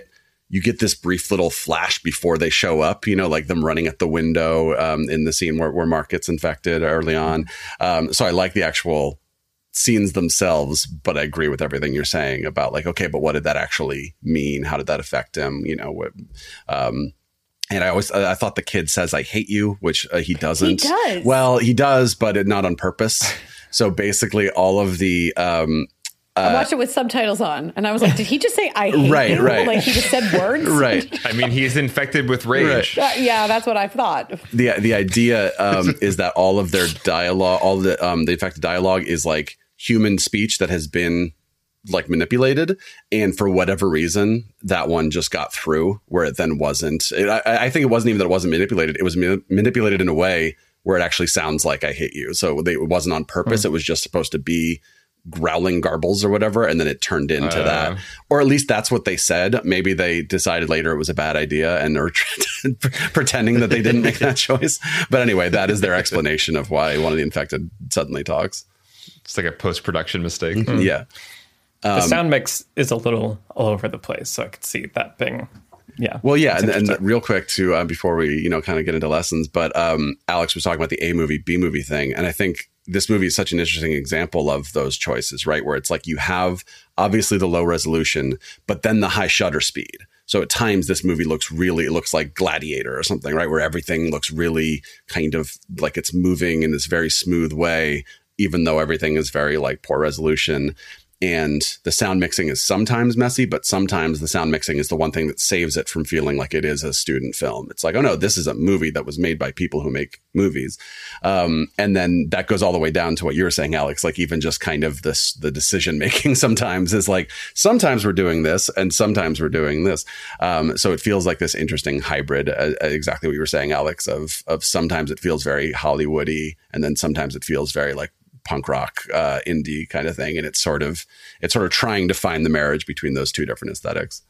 you get this brief little flash before they show up, you know, like them running at the window um, in the scene where, where Mark gets infected early on. Um, so I like the actual scenes themselves, but I agree with everything you're saying about like, okay, but what did that actually mean? How did that affect him? You know, what, um, and I always, I thought the kid says, I hate you, which uh, he doesn't. He does. Well, he does, but it, not on purpose. So basically all of the, um, I watched it with subtitles on, and I was like, did he just say, I hate right, you? Right. Like, he just said words? Right. I mean, he's infected with rage. Uh, yeah, that's what I thought. The the idea um, is that all of their dialogue, all the um, the infected dialogue is like human speech that has been like manipulated. And for whatever reason, that one just got through where it then wasn't. It, I, I think it wasn't even that it wasn't manipulated. It was ma- manipulated in a way where it actually sounds like I hate you. So they, it wasn't on purpose. Mm. It was just supposed to be growling garbles or whatever, and then it turned into uh, that, or at least that's what they said. Maybe they decided later it was a bad idea and are pretending that they didn't make that choice. But anyway, that is their explanation of why one of the infected suddenly talks. It's like a post-production mistake. Mm-hmm. Yeah, the um, sound mix is a little all over the place, so I could see that being. Yeah. Well, yeah, and, and real quick too, uh, before we you know kind of get into lessons, but um, Alex was talking about the A movie, B movie thing, and I think this movie is such an interesting example of those choices, right? Where it's like you have obviously the low resolution, but then the high shutter speed. So at times this movie looks really, it looks like Gladiator or something, right? Where everything looks really kind of like it's moving in this very smooth way, even though everything is very like poor resolution. And the sound mixing is sometimes messy, but sometimes the sound mixing is the one thing that saves it from feeling like it is a student film. It's like, oh no, this is a movie that was made by people who make movies. Um, and then that goes all the way down to what you were saying, Alex, like even just kind of this, the decision making sometimes is like, sometimes we're doing this and sometimes we're doing this. Um, so it feels like this interesting hybrid, uh, exactly what you were saying, Alex, of, of sometimes it feels very Hollywoody and then sometimes it feels very like punk rock, uh, indie kind of thing. And it's sort of, it's sort of trying to find the marriage between those two different aesthetics.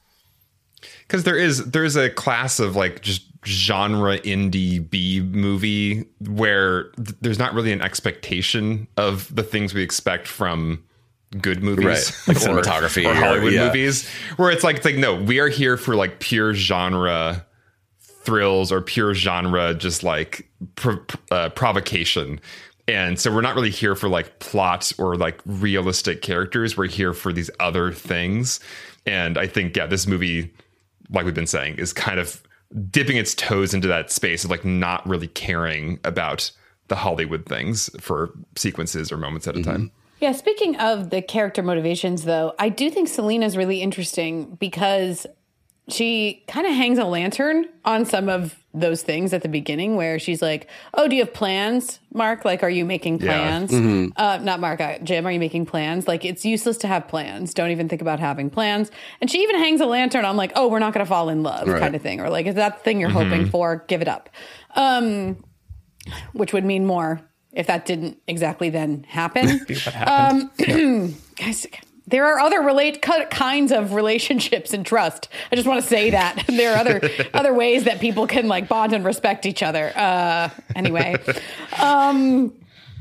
Cause there is, there's a class of like just genre indie B movie where th- there's not really an expectation of the things we expect from good movies, right. Like or, cinematography or Hollywood or, yeah. movies, where it's like, it's like, no, we are here for like pure genre thrills or pure genre, just like pro- uh, provocation. And so we're not really here for like plot or like realistic characters. We're here for these other things. And I think, yeah, this movie, like we've been saying, is kind of dipping its toes into that space of like not really caring about the Hollywood things for sequences or moments at a mm-hmm. time. Yeah, speaking of the character motivations, though, I do think Selena's really interesting because she kind of hangs a lantern on some of those things at the beginning where she's like, oh, do you have plans, Mark? Like, are you making plans? Yeah. Mm-hmm. Uh, not Mark, uh, Jim, are you making plans? Like, it's useless to have plans. Don't even think about having plans. And she even hangs a lantern on like, oh, we're not going to fall in love right. kind of thing. Or like, is that the thing you're mm-hmm. hoping for? Give it up. Um, which would mean more if that didn't exactly then happen. Be what happened. Um, yeah. Guys, there are other relate kinds of relationships and trust. I just want to say that there are other other ways that people can like bond and respect each other. Uh, anyway, um,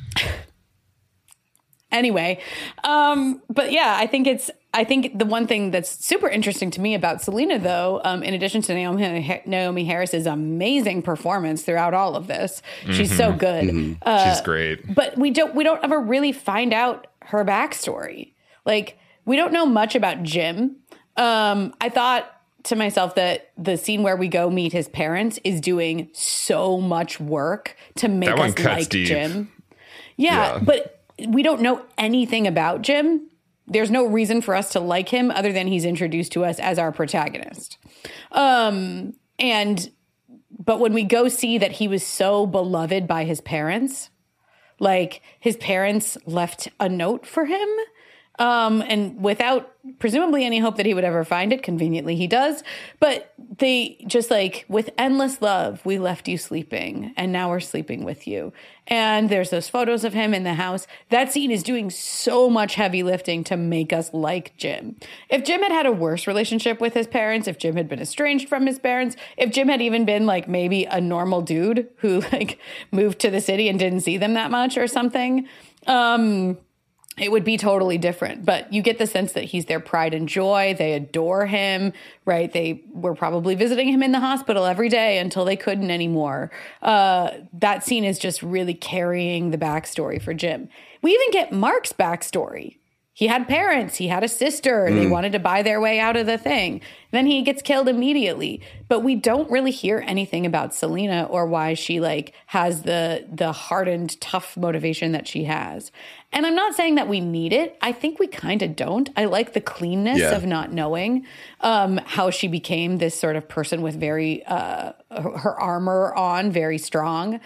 anyway, um, but yeah, I think it's. I think the one thing that's super interesting to me about Selena, though, um, in addition to Naomi, Naomi Harris's amazing performance throughout all of this, mm-hmm. she's so good. Mm-hmm. Uh, she's great. But we don't we don't ever really find out her backstory. Like, we don't know much about Jim. Um, I thought to myself that the scene where we go meet his parents is doing so much work to make us like deep. Jim. Yeah, yeah, but we don't know anything about Jim. There's no reason for us to like him other than he's introduced to us as our protagonist. Um, and, but when we go see that he was so beloved by his parents, like his parents left a note for him, um, and without presumably any hope that he would ever find it. Conveniently, he does. But they just like, with endless love, we left you sleeping, and now we're sleeping with you. And there's those photos of him in the house. That scene is doing so much heavy lifting to make us like Jim. If Jim had had a worse relationship with his parents, if Jim had been estranged from his parents, if Jim had even been like maybe a normal dude who like moved to the city and didn't see them that much or something, um... it would be totally different. But you get the sense that he's their pride and joy. They adore him, right? They were probably visiting him in the hospital every day until they couldn't anymore. Uh, that scene is just really carrying the backstory for Jim. We even get Mark's backstory. He had parents, he had a sister, mm. they wanted to buy their way out of the thing. Then he gets killed immediately. But we don't really hear anything about Selena or why she like has the the hardened, tough motivation that she has. And I'm not saying that we need it. I think we kind of don't. I like the cleanness yeah. of not knowing um, how she became this sort of person with very, uh, her armor on, very strong.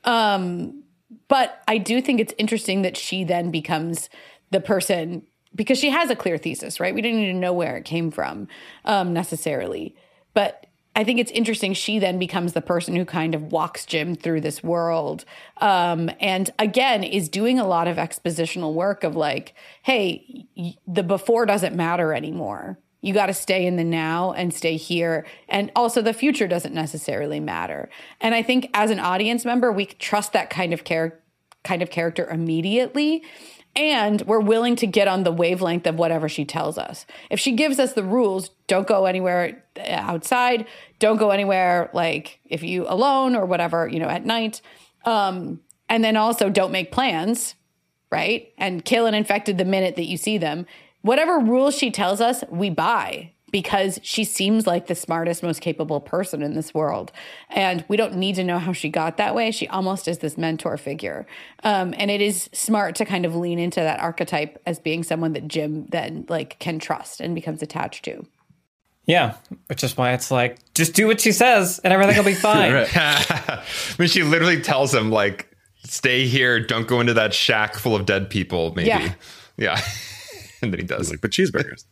Um, but I do think it's interesting that she then becomes the person, because she has a clear thesis, right? We didn't even know where it came from um, necessarily. But I think it's interesting. She then becomes the person who kind of walks Jim through this world. Um, and again, is doing a lot of expositional work of like, hey, y- the before doesn't matter anymore. You got to stay in the now and stay here. And also the future doesn't necessarily matter. And I think as an audience member, we trust that kind of char- kind of character immediately. And we're willing to get on the wavelength of whatever she tells us. If she gives us the rules, don't go anywhere outside, don't go anywhere like if you alone or whatever, you know, at night. Um, and then also don't make plans, right? And kill an infected the minute that you see them. Whatever rules she tells us, we buy. Because she seems like the smartest, most capable person in this world. And we don't need to know how she got that way. She almost is this mentor figure. Um, and it is smart to kind of lean into that archetype as being someone that Jim then like can trust and becomes attached to. Yeah, which is why it's like, just do what she says and everything will be fine. I mean, she literally tells him, like, stay here, don't go into that shack full of dead people, maybe. Yeah. yeah. And then he does. He's like, but cheeseburgers.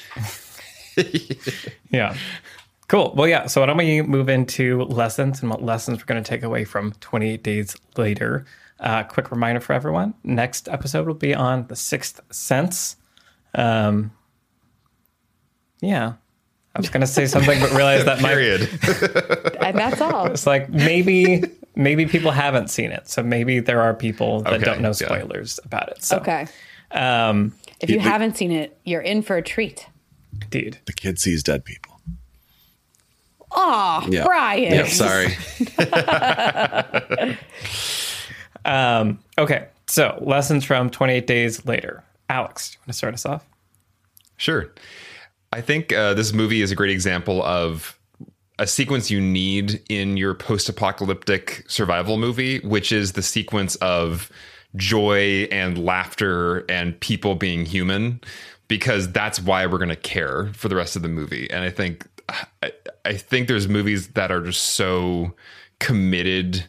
Yeah. Cool. Well, yeah. So why don't we move into lessons and what lessons we're going to take away from twenty-eight Days Later. Uh, quick reminder for everyone. Next episode will be on The Sixth Sense. Um, yeah. I was going to say something, but realized that Period. My... and that's all. It's like maybe maybe people haven't seen it. So maybe there are people that okay. don't know spoilers yeah. about it. So, okay. Um, if you the, haven't seen it, you're in for a treat. Indeed. The kid sees dead people. Oh, yeah. Brian. Yep, sorry. um, okay, so lessons from twenty-eight Days Later. Alex, do you want to start us off? Sure. I think uh, this movie is a great example of a sequence you need in your post-apocalyptic survival movie, which is the sequence of joy and laughter and people being human, because that's why we're going to care for the rest of the movie. And I think I, I think there's movies that are just so committed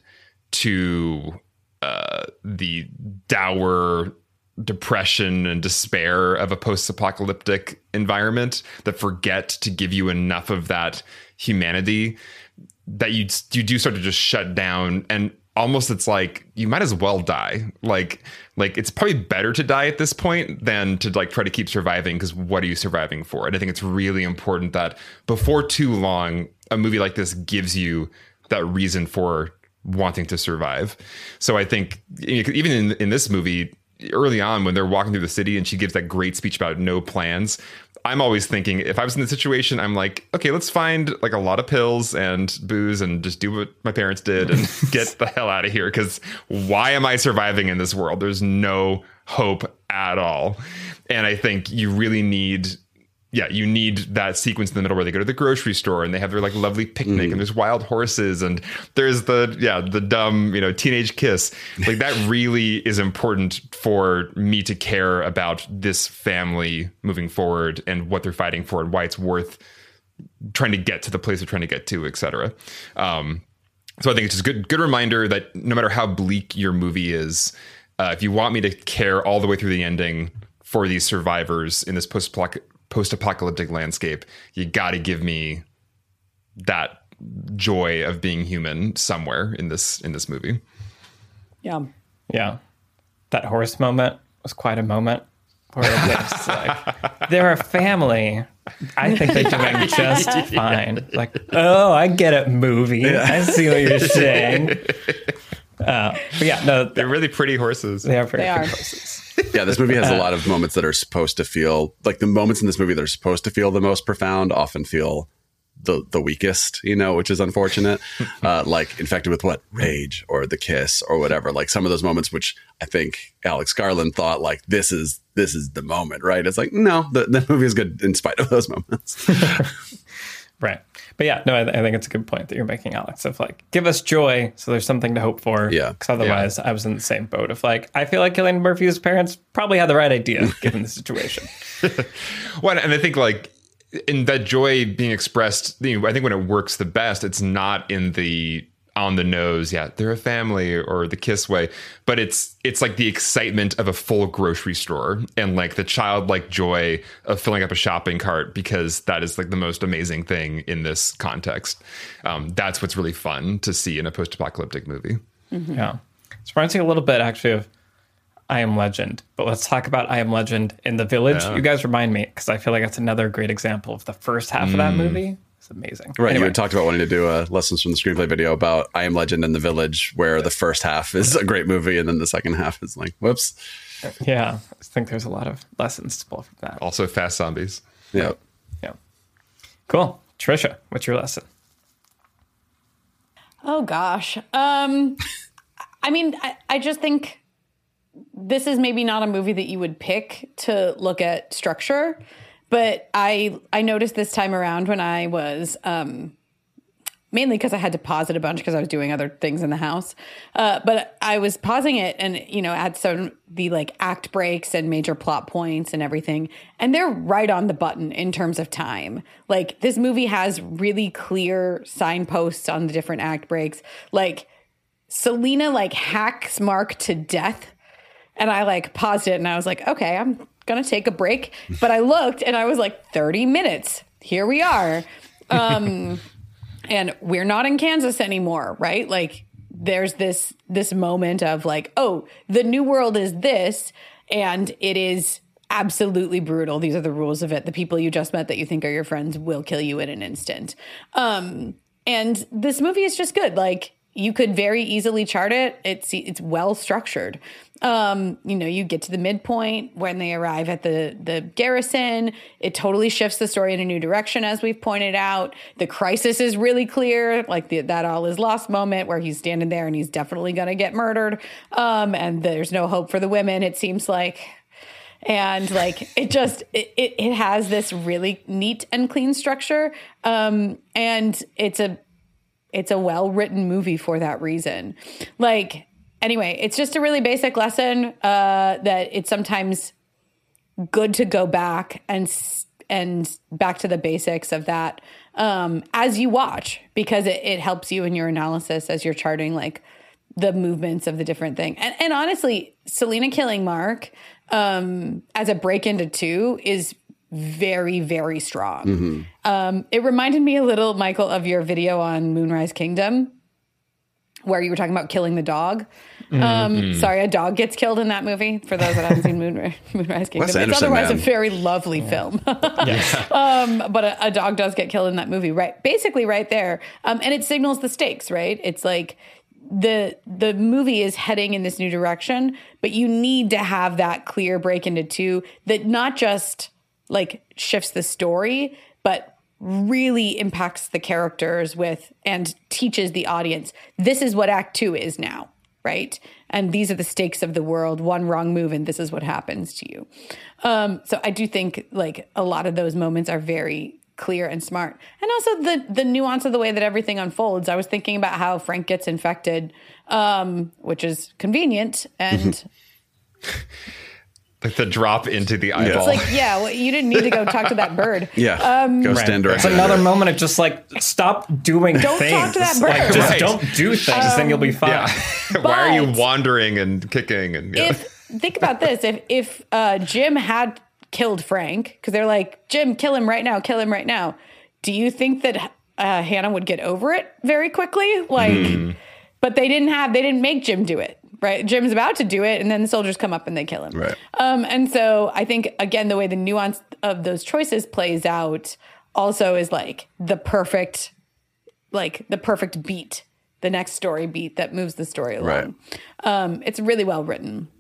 to uh, the dour depression and despair of a post-apocalyptic environment that forget to give you enough of that humanity that you you do start to just shut down. And almost it's like you might as well die. Like, like it's probably better to die at this point than to like try to keep surviving, because what are you surviving for? And I think it's really important that before too long, a movie like this gives you that reason for wanting to survive. So I think even in, in this movie, early on when they're walking through the city and she gives that great speech about no plans, I'm always thinking, if I was in the situation, I'm like, okay, let's find like a lot of pills and booze and just do what my parents did and get the hell out of here. Because why am I surviving in this world? There's no hope at all. And I think you really need, yeah, you need that sequence in the middle where they go to the grocery store and they have their like lovely picnic mm. and there's wild horses and there's the, yeah, the dumb, you know, teenage kiss. Like that really is important for me to care about this family moving forward and what they're fighting for and why it's worth trying to get to the place they're trying to get to, et cetera. Um, so I think it's just a good, good reminder that no matter how bleak your movie is, uh, if you want me to care all the way through the ending for these survivors in this post-apocalyptic post-apocalyptic landscape, you got to give me that joy of being human somewhere in this in this movie. Yeah. Yeah. That horse moment was quite a moment where it's like, they're a family. I think they're doing just fine. Like, oh, I get it, movie. I see what you're saying. Uh, but yeah, no, they're really pretty horses. They are pretty they pretty are. horses. Yeah, this movie has a lot of moments that are supposed to feel like the moments in this movie that are supposed to feel the most profound often feel the the weakest, you know, which is unfortunate. Uh, like Infected with what? Rage or The Kiss or whatever. Like some of those moments, which I think Alex Garland thought like this is this is the moment, right? It's like, no, the, the movie is good in spite of those moments. Right. But yeah, no, I, th- I think it's a good point that you're making, Alex, of like, give us joy so there's something to hope for. Yeah. Because otherwise, yeah. I was in the same boat of like, I feel like Cillian Murphy's parents probably had the right idea given the situation. Well, and I think like in that joy being expressed, you know, I think when it works the best, it's not in the on the nose, yeah, they're a family or the Kiss way, but it's it's like the excitement of a full grocery store and like the childlike joy of filling up a shopping cart because that is like the most amazing thing in this context. Um, that's what's really fun to see in a post-apocalyptic movie. Mm-hmm. Yeah, it's reminds me a little bit actually of I Am Legend, but let's talk about I Am Legend in The Village. Yeah. You guys remind me because I feel like that's another great example of the first half mm. of that movie. It's amazing. Right. Anyway. You had talked about wanting to do a Lessons from the Screenplay video about I Am Legend and The Village, where the first half is a great movie and then the second half is like, whoops. Yeah. I think there's a lot of lessons to pull from that. Also fast zombies. Yeah. Yeah. Cool. Trisha, what's your lesson? Oh, gosh. Um, I mean, I, I just think this is maybe not a movie that you would pick to look at structure. But I I noticed this time around when I was, um, mainly because I had to pause it a bunch because I was doing other things in the house. Uh, but I was pausing it and, you know, had some the like act breaks and major plot points and everything. And they're right on the button in terms of time. Like this movie has really clear signposts on the different act breaks. Like Selena like hacks Mark to death. And I like paused it and I was like, okay, I'm going to take a break. But I looked and I was like, thirty minutes. Here we are. Um, and we're not in Kansas anymore, right? Like there's this this moment of like, oh, the new world is this. And it is absolutely brutal. These are the rules of it. The people you just met that you think are your friends will kill you in an instant. Um, and this movie is just good. Like you could very easily chart it. It's it's well structured. Um, you know, you get to the midpoint when they arrive at the, the garrison. It totally shifts the story in a new direction, as we've pointed out. The crisis is really clear, like the, that all is lost moment where he's standing there and he's definitely going to get murdered. Um, and there's no hope for the women, it seems like. And like, it just, it, it, it has this really neat and clean structure. Um, and it's a, it's a well-written movie for that reason. Like, anyway, it's just a really basic lesson uh, that it's sometimes good to go back and and back to the basics of that um, as you watch, because it, it helps you in your analysis as you're charting like the movements of the different thing. And, and honestly, Selena killing Mark um, as a break into two is very, very strong. Mm-hmm. Um, it reminded me a little, Michael, of your video on Moonrise Kingdom, where you were talking about killing the dog. Um, mm-hmm. Sorry, a dog gets killed in that movie, for those that haven't seen Moonrise, Moonrise Kingdom. It's otherwise man. a very lovely yeah. film. yeah. um, but a, a dog does get killed in that movie, right? Basically right there. Um, and it signals the stakes, right? It's like the the movie is heading in this new direction, but you need to have that clear break into two that not just like shifts the story, but really impacts the characters with and teaches the audience, this is what act two is now, right? And these are the stakes of the world. One wrong move and this is what happens to you. Um, so I do think like a lot of those moments are very clear and smart. And also the the nuance of the way that everything unfolds. I was thinking about how Frank gets infected, um, which is convenient and... Like the drop into the eyeball. It's like, yeah, well, you didn't need to go talk to that bird. Yeah, um, go stand right. directly. It's another moment of just like, stop doing don't things. Don't talk to that bird. Like, just right. don't do things, um, then you'll be fine. Yeah. Why are you wandering and kicking? And yeah. if, think about this. If, if uh, Jim had killed Frank, because they're like, Jim, kill him right now, kill him right now. Do you think that uh, Hannah would get over it very quickly? Like, mm. But they didn't have, they didn't make Jim do it. Right. Jim's about to do it. And then the soldiers come up and they kill him. Right. Um, and so I think, again, the way the nuance of those choices plays out also is like the perfect, like the perfect beat, the next story beat that moves the story along. Right. Um, it's really well written.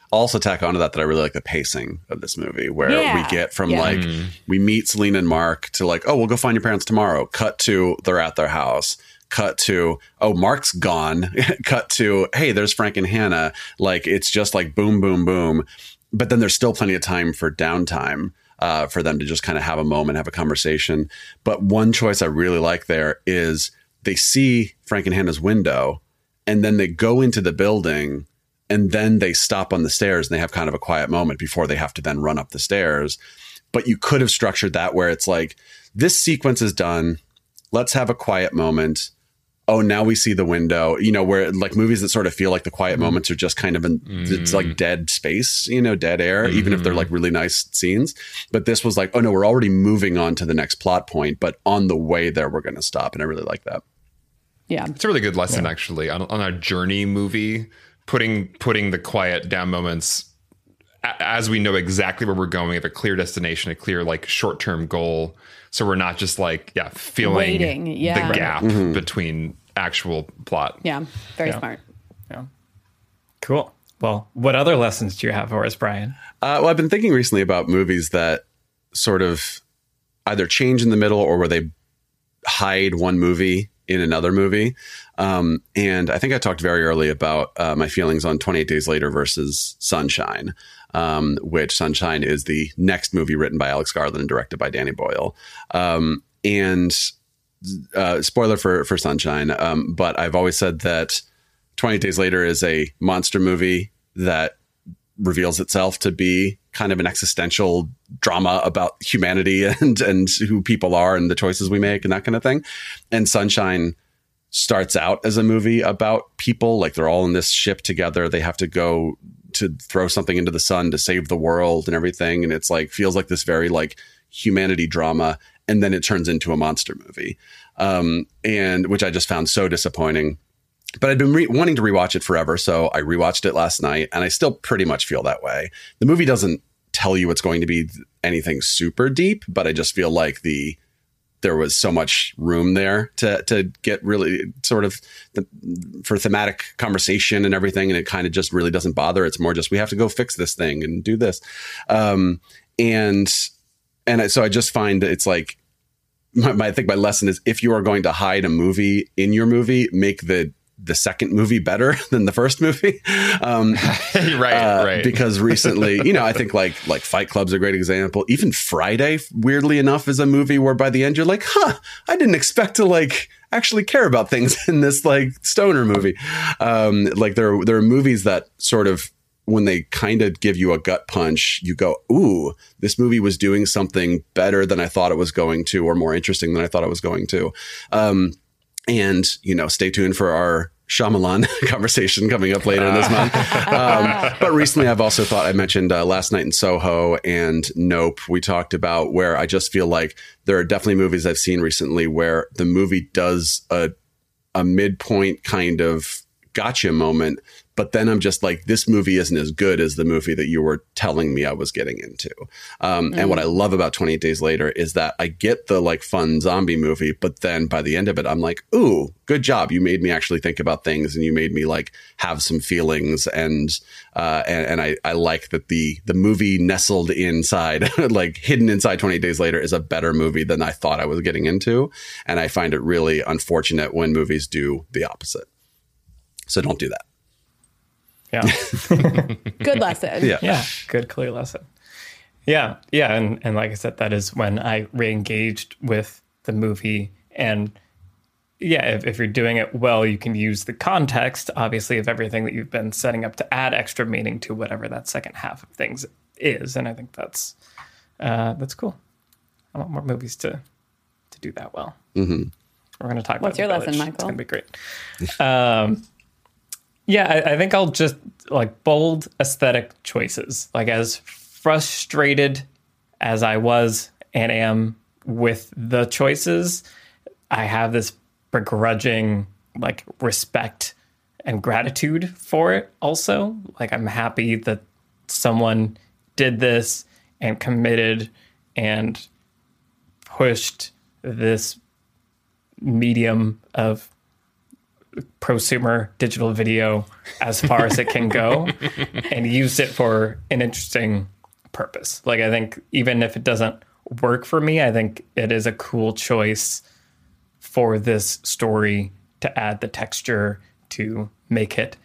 also tack onto that that I really like the pacing of this movie, where Yeah. we get from Yeah. like Mm. we meet Selena and Mark to like, oh, we'll go find your parents tomorrow. Cut to they're at their house. Cut to, oh, Mark's gone. Cut to, hey, there's Frank and Hannah. Like, it's just like boom, boom, boom. But then there's still plenty of time for downtime uh, for them to just kind of have a moment, have a conversation. But one choice I really like there is they see Frank and Hannah's window and then they go into the building and then they stop on the stairs and they have kind of a quiet moment before they have to then run up the stairs. But you could have structured that where it's like, this sequence is done. Let's have a quiet moment. Oh, now we see the window, you know, where like movies that sort of feel like the quiet moments are just kind of in, mm. it's like dead space, you know, dead air, mm-hmm. even if they're like really nice scenes. But this was like, oh no, we're already moving on to the next plot point, but on the way there, we're going to stop. And I really like that. Yeah. It's a really good lesson, Yeah. actually, on, on a journey movie, putting putting the quiet down moments a, as we know exactly where we're going, have a clear destination, a clear like short term goal. So we're not just like, yeah, feeling Waiting, yeah. the gap Mm-hmm. between actual plot. Yeah. Very Yeah. smart. Yeah. Cool. Well, what other lessons do you have for us, Brian? Uh, well, I've been thinking recently about movies that sort of either change in the middle or where they hide one movie in another movie. Um, and I think I talked very early about uh, my feelings on twenty-eight Days Later versus Sunshine, um, which Sunshine is the next movie written by Alex Garland and directed by Danny Boyle. Um, and uh, spoiler for, for Sunshine, um, but I've always said that twenty-eight Days Later is a monster movie that reveals itself to be kind of an existential drama about humanity and and who people are and the choices we make and that kind of thing. And Sunshine starts out as a movie about people, like they're all in this ship together. They have to go to throw something into the sun to save the world and everything. And it's like, feels like this very like humanity drama. And then it turns into a monster movie. Um, and which I just found so disappointing. But I'd been re- wanting to rewatch it forever, so I rewatched it last night, and I still pretty much feel that way. The movie doesn't tell you it's going to be anything super deep, but I just feel like the there was so much room there to to get really sort of the, for thematic conversation and everything, and it kind of just really doesn't bother. It's more just we have to go fix this thing and do this, um, and and I, so I just find that it's like my, my I think my lesson is if you are going to hide a movie in your movie, make the the second movie better than the first movie. Um, right, uh, right. Because recently, you know, I think like, like Fight Club's a great example. Even Friday, weirdly enough, is a movie where by the end you're like, huh, I didn't expect to like actually care about things in this like stoner movie. Um, like there, there are movies that sort of, when they kind of give you a gut punch, you go, ooh, this movie was doing something better than I thought it was going to, or more interesting than I thought it was going to. Um, And, you know, stay tuned for our Shyamalan conversation coming up later this month. Um, but recently, I've also thought I mentioned uh, Last Night in Soho and Nope. We talked about where I just feel like there are definitely movies I've seen recently where the movie does a, a midpoint kind of gotcha moment. But then I'm just like, this movie isn't as good as the movie that you were telling me I was getting into. Um, mm. And what I love about twenty-eight Days Later is that I get the like fun zombie movie, but then by the end of it, I'm like, ooh, good job. You made me actually think about things and you made me like have some feelings. And, uh, and, and I, I like that the, the movie nestled inside, like hidden inside twenty-eight Days Later is a better movie than I thought I was getting into. And I find it really unfortunate when movies do the opposite. So don't do that. Yeah. Good lesson. Yeah. Yeah. Good, clear lesson. Yeah. Yeah. And, and like I said, that is when I re-engaged with the movie. And yeah, if, if you're doing it well, you can use the context, obviously, of everything that you've been setting up to add extra meaning to whatever that second half of things is. And I think that's, uh, that's cool. I want more movies to, to do that well. Mm-hmm. We're going to talk What's about your The lesson, Village. Michael? It's going to be great. Um, Yeah, I, I think I'll just like bold aesthetic choices. Like as frustrated as I was and am with the choices, I have this begrudging like respect and gratitude for it also. Like I'm happy that someone did this and committed and pushed this medium of prosumer digital video as far as it can go and used it for an interesting purpose. Like, I think even if it doesn't work for me, I think it is a cool choice for this story to add the texture, to make it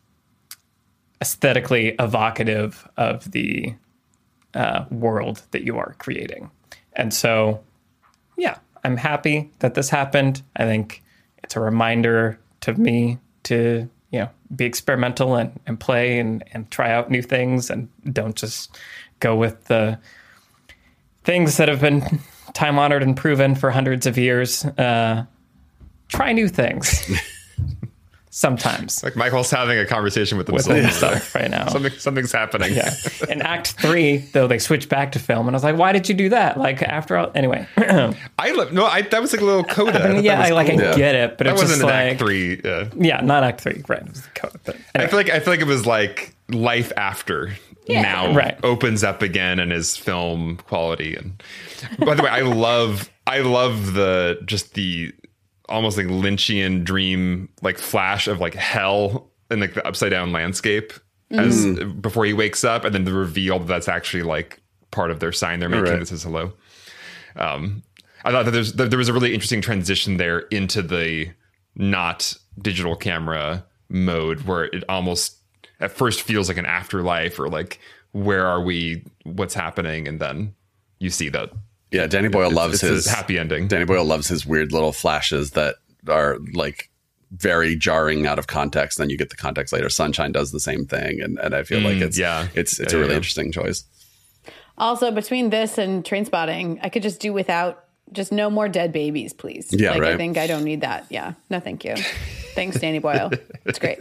aesthetically evocative of the uh, world that you are creating. And so, yeah, I'm happy that this happened. I think it's a reminder to me to, you know, be experimental and, and play and, and try out new things, and don't just go with the things that have been time honored and proven for hundreds of years. Uh, try new things. Sometimes. Like Michael's having a conversation with with himself himself right now. Something, something's happening. Yeah. In Act Three, though, they switched back to film, and I was like, "Why did you do that?" Like, after all, anyway. I love no. I that was like a little coda. I mean, yeah, I like cool. I get it, but That it's wasn't just in like Act Three. Uh, yeah, not Act Three, right? It was the coda. But I anyway. feel like I feel like it was like life after Yeah. now Right. opens up again and is film quality. And by the way, I love I love the just the almost like Lynchian dream like flash of like hell and like the upside down landscape as before he wakes up, and then the reveal that that's actually like part of their sign they're making. Right. This is hello. Um, I thought that there's that there was a really interesting transition there into the not digital camera mode, where it almost at first feels like an afterlife, or like where are we, what's happening, and then you see that. Yeah, Danny Boyle It's- loves it's his a happy ending. Danny Boyle loves his weird little flashes that are like very jarring out of context. Then you get the context later. Sunshine does the same thing, and, and I feel like it's yeah. it's it's Yeah, a really yeah. interesting choice. Also, between this and Trainspotting, I could just do without just no more dead babies, please. Yeah, like, I right. think I don't need that. Yeah, no, thank you. Thanks, Danny Boyle. It's great.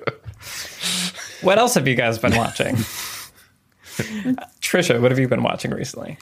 What else have you guys been watching? Trisha, what have you been watching recently?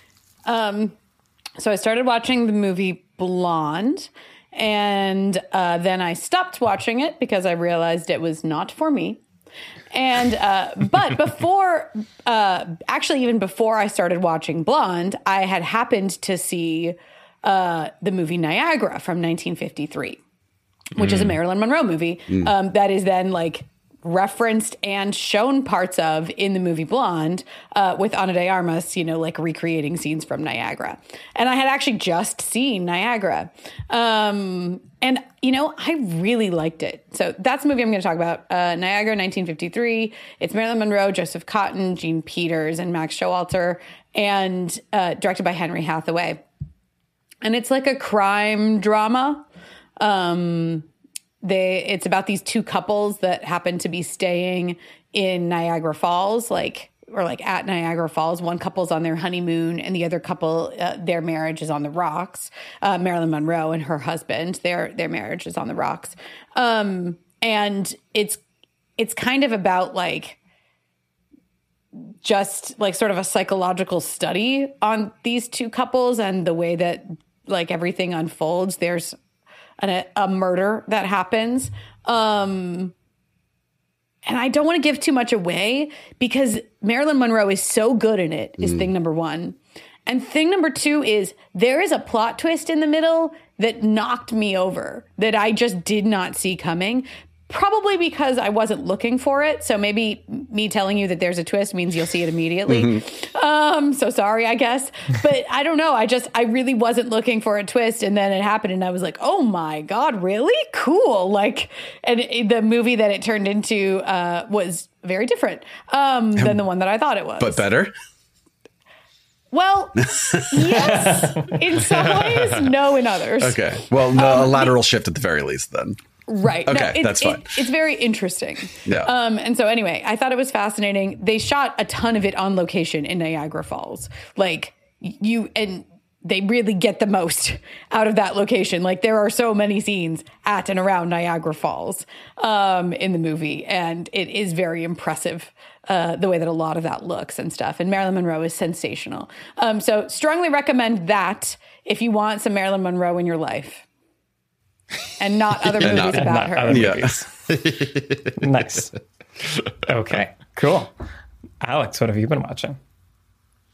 So I started watching the movie Blonde, and uh, then I stopped watching it because I realized it was not for me. And uh, but before, uh, actually, even before I started watching Blonde, I had happened to see uh, the movie Niagara from nineteen fifty-three, which is a Marilyn Monroe movie um, that is then like referenced and shown parts of in the movie Blonde uh, with Ana de Armas, you know, like recreating scenes from Niagara. And I had actually just seen Niagara. Um, and, you know, I really liked it. So that's the movie I'm going to talk about. Uh, Niagara, nineteen fifty-three. It's Marilyn Monroe, Joseph Cotton, Jean Peters, and Max Showalter, and uh, directed by Henry Hathaway. And it's like a crime drama. Um, They, it's about these two couples that happen to be staying in Niagara Falls, like, or like at Niagara Falls. One couple's on their honeymoon, and the other couple, uh, their marriage is on the rocks. Uh, Marilyn Monroe and her husband, their their marriage is on the rocks. Um, and it's it's kind of about like just like sort of a psychological study on these two couples and the way that like everything unfolds. There's an, a murder that happens. Um, and I don't want to give too much away because Marilyn Monroe is so good in it, is thing number one. And thing number two is there is a plot twist in the middle that knocked me over, that I just did not see coming. Probably because I wasn't looking for it. So maybe me telling you that there's a twist means you'll see it immediately. Mm-hmm. Um, so sorry, I guess. But I don't know. I just, I really wasn't looking for a twist. And then it happened and I was like, oh my God, really? Cool. Like, and it, the movie that it turned into uh, was very different um, than the one that I thought it was. But better? Well, yes, in some ways, no in others. Okay. Well, no, a lateral shift at the very least then. Right. Okay, no, it's, that's fine. It, it's very interesting. Yeah. Um, and so anyway, I thought it was fascinating. They shot a ton of it on location in Niagara Falls. Like you, and they really get the most out of that location. Like there are so many scenes at and around Niagara Falls um, in the movie. And it is very impressive uh, the way that a lot of that looks and stuff. And Marilyn Monroe is sensational. Um, so strongly recommend that if you want some Marilyn Monroe in your life. And not other movies not- about Not her. other Yeah. movies. Nice. Okay, cool. Alex, what have you been watching?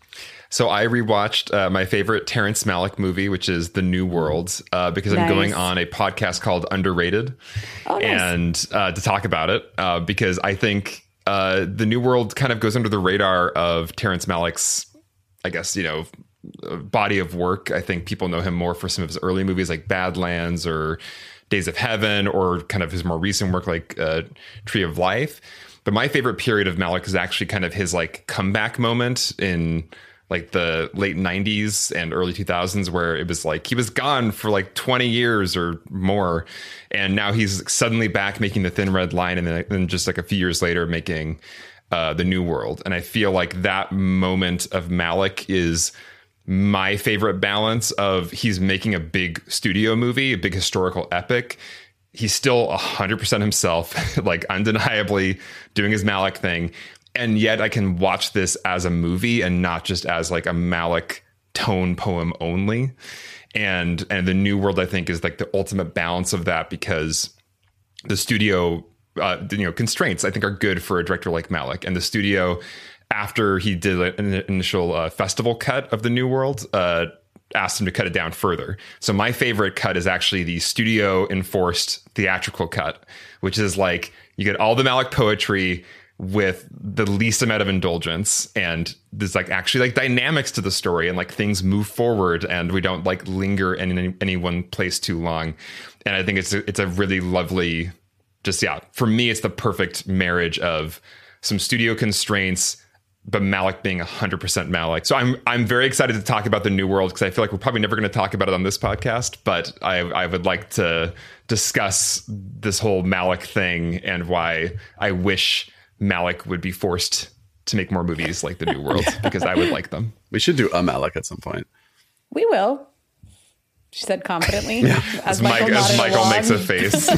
So I rewatched uh, my favorite Terrence Malick movie, which is The New World, uh, because I'm Nice. going on a podcast called Underrated, Oh, nice. and uh, to talk about it, uh, because I think uh, The New World kind of goes under the radar of Terrence Malick's, I guess, you know, body of work. I think people know him more for some of his early movies like Badlands or Days of Heaven, or kind of his more recent work like uh, Tree of Life. But my favorite period of Malick is actually kind of his like comeback moment in like the late nineties and early two thousands, where it was like he was gone for like twenty years or more. And now he's suddenly back making The Thin Red Line. And then, then just like a few years later, making uh, The New World. And I feel like that moment of Malick is my favorite balance of he's making a big studio movie, a big historical epic. He's still one hundred percent himself, like undeniably doing his Malick thing. And yet I can watch this as a movie and not just as like a Malick tone poem only. And and The New World, I think, is like the ultimate balance of that, because the studio, uh, you know, constraints, I think, are good for a director like Malick. And the studio, after he did an initial uh, festival cut of The New World, uh, asked him to cut it down further. So my favorite cut is actually the studio enforced theatrical cut, which is like you get all the Malick poetry with the least amount of indulgence, and there's like actually like dynamics to the story, and like things move forward, and we don't like linger in any, any one place too long. And I think it's a, it's a really lovely, just yeah, for me it's the perfect marriage of some studio constraints, but Malick being one hundred percent Malick. So I'm I'm very excited to talk about The New World, because I feel like we're probably never going to talk about it on this podcast, but I I would like to discuss this whole Malick thing and why I wish Malick would be forced to make more movies like The New World, because I would like them. We should do a Malick at some point. We will. She said confidently. Yeah. As As, Mike, Michael, as nodded Michael along. makes a face.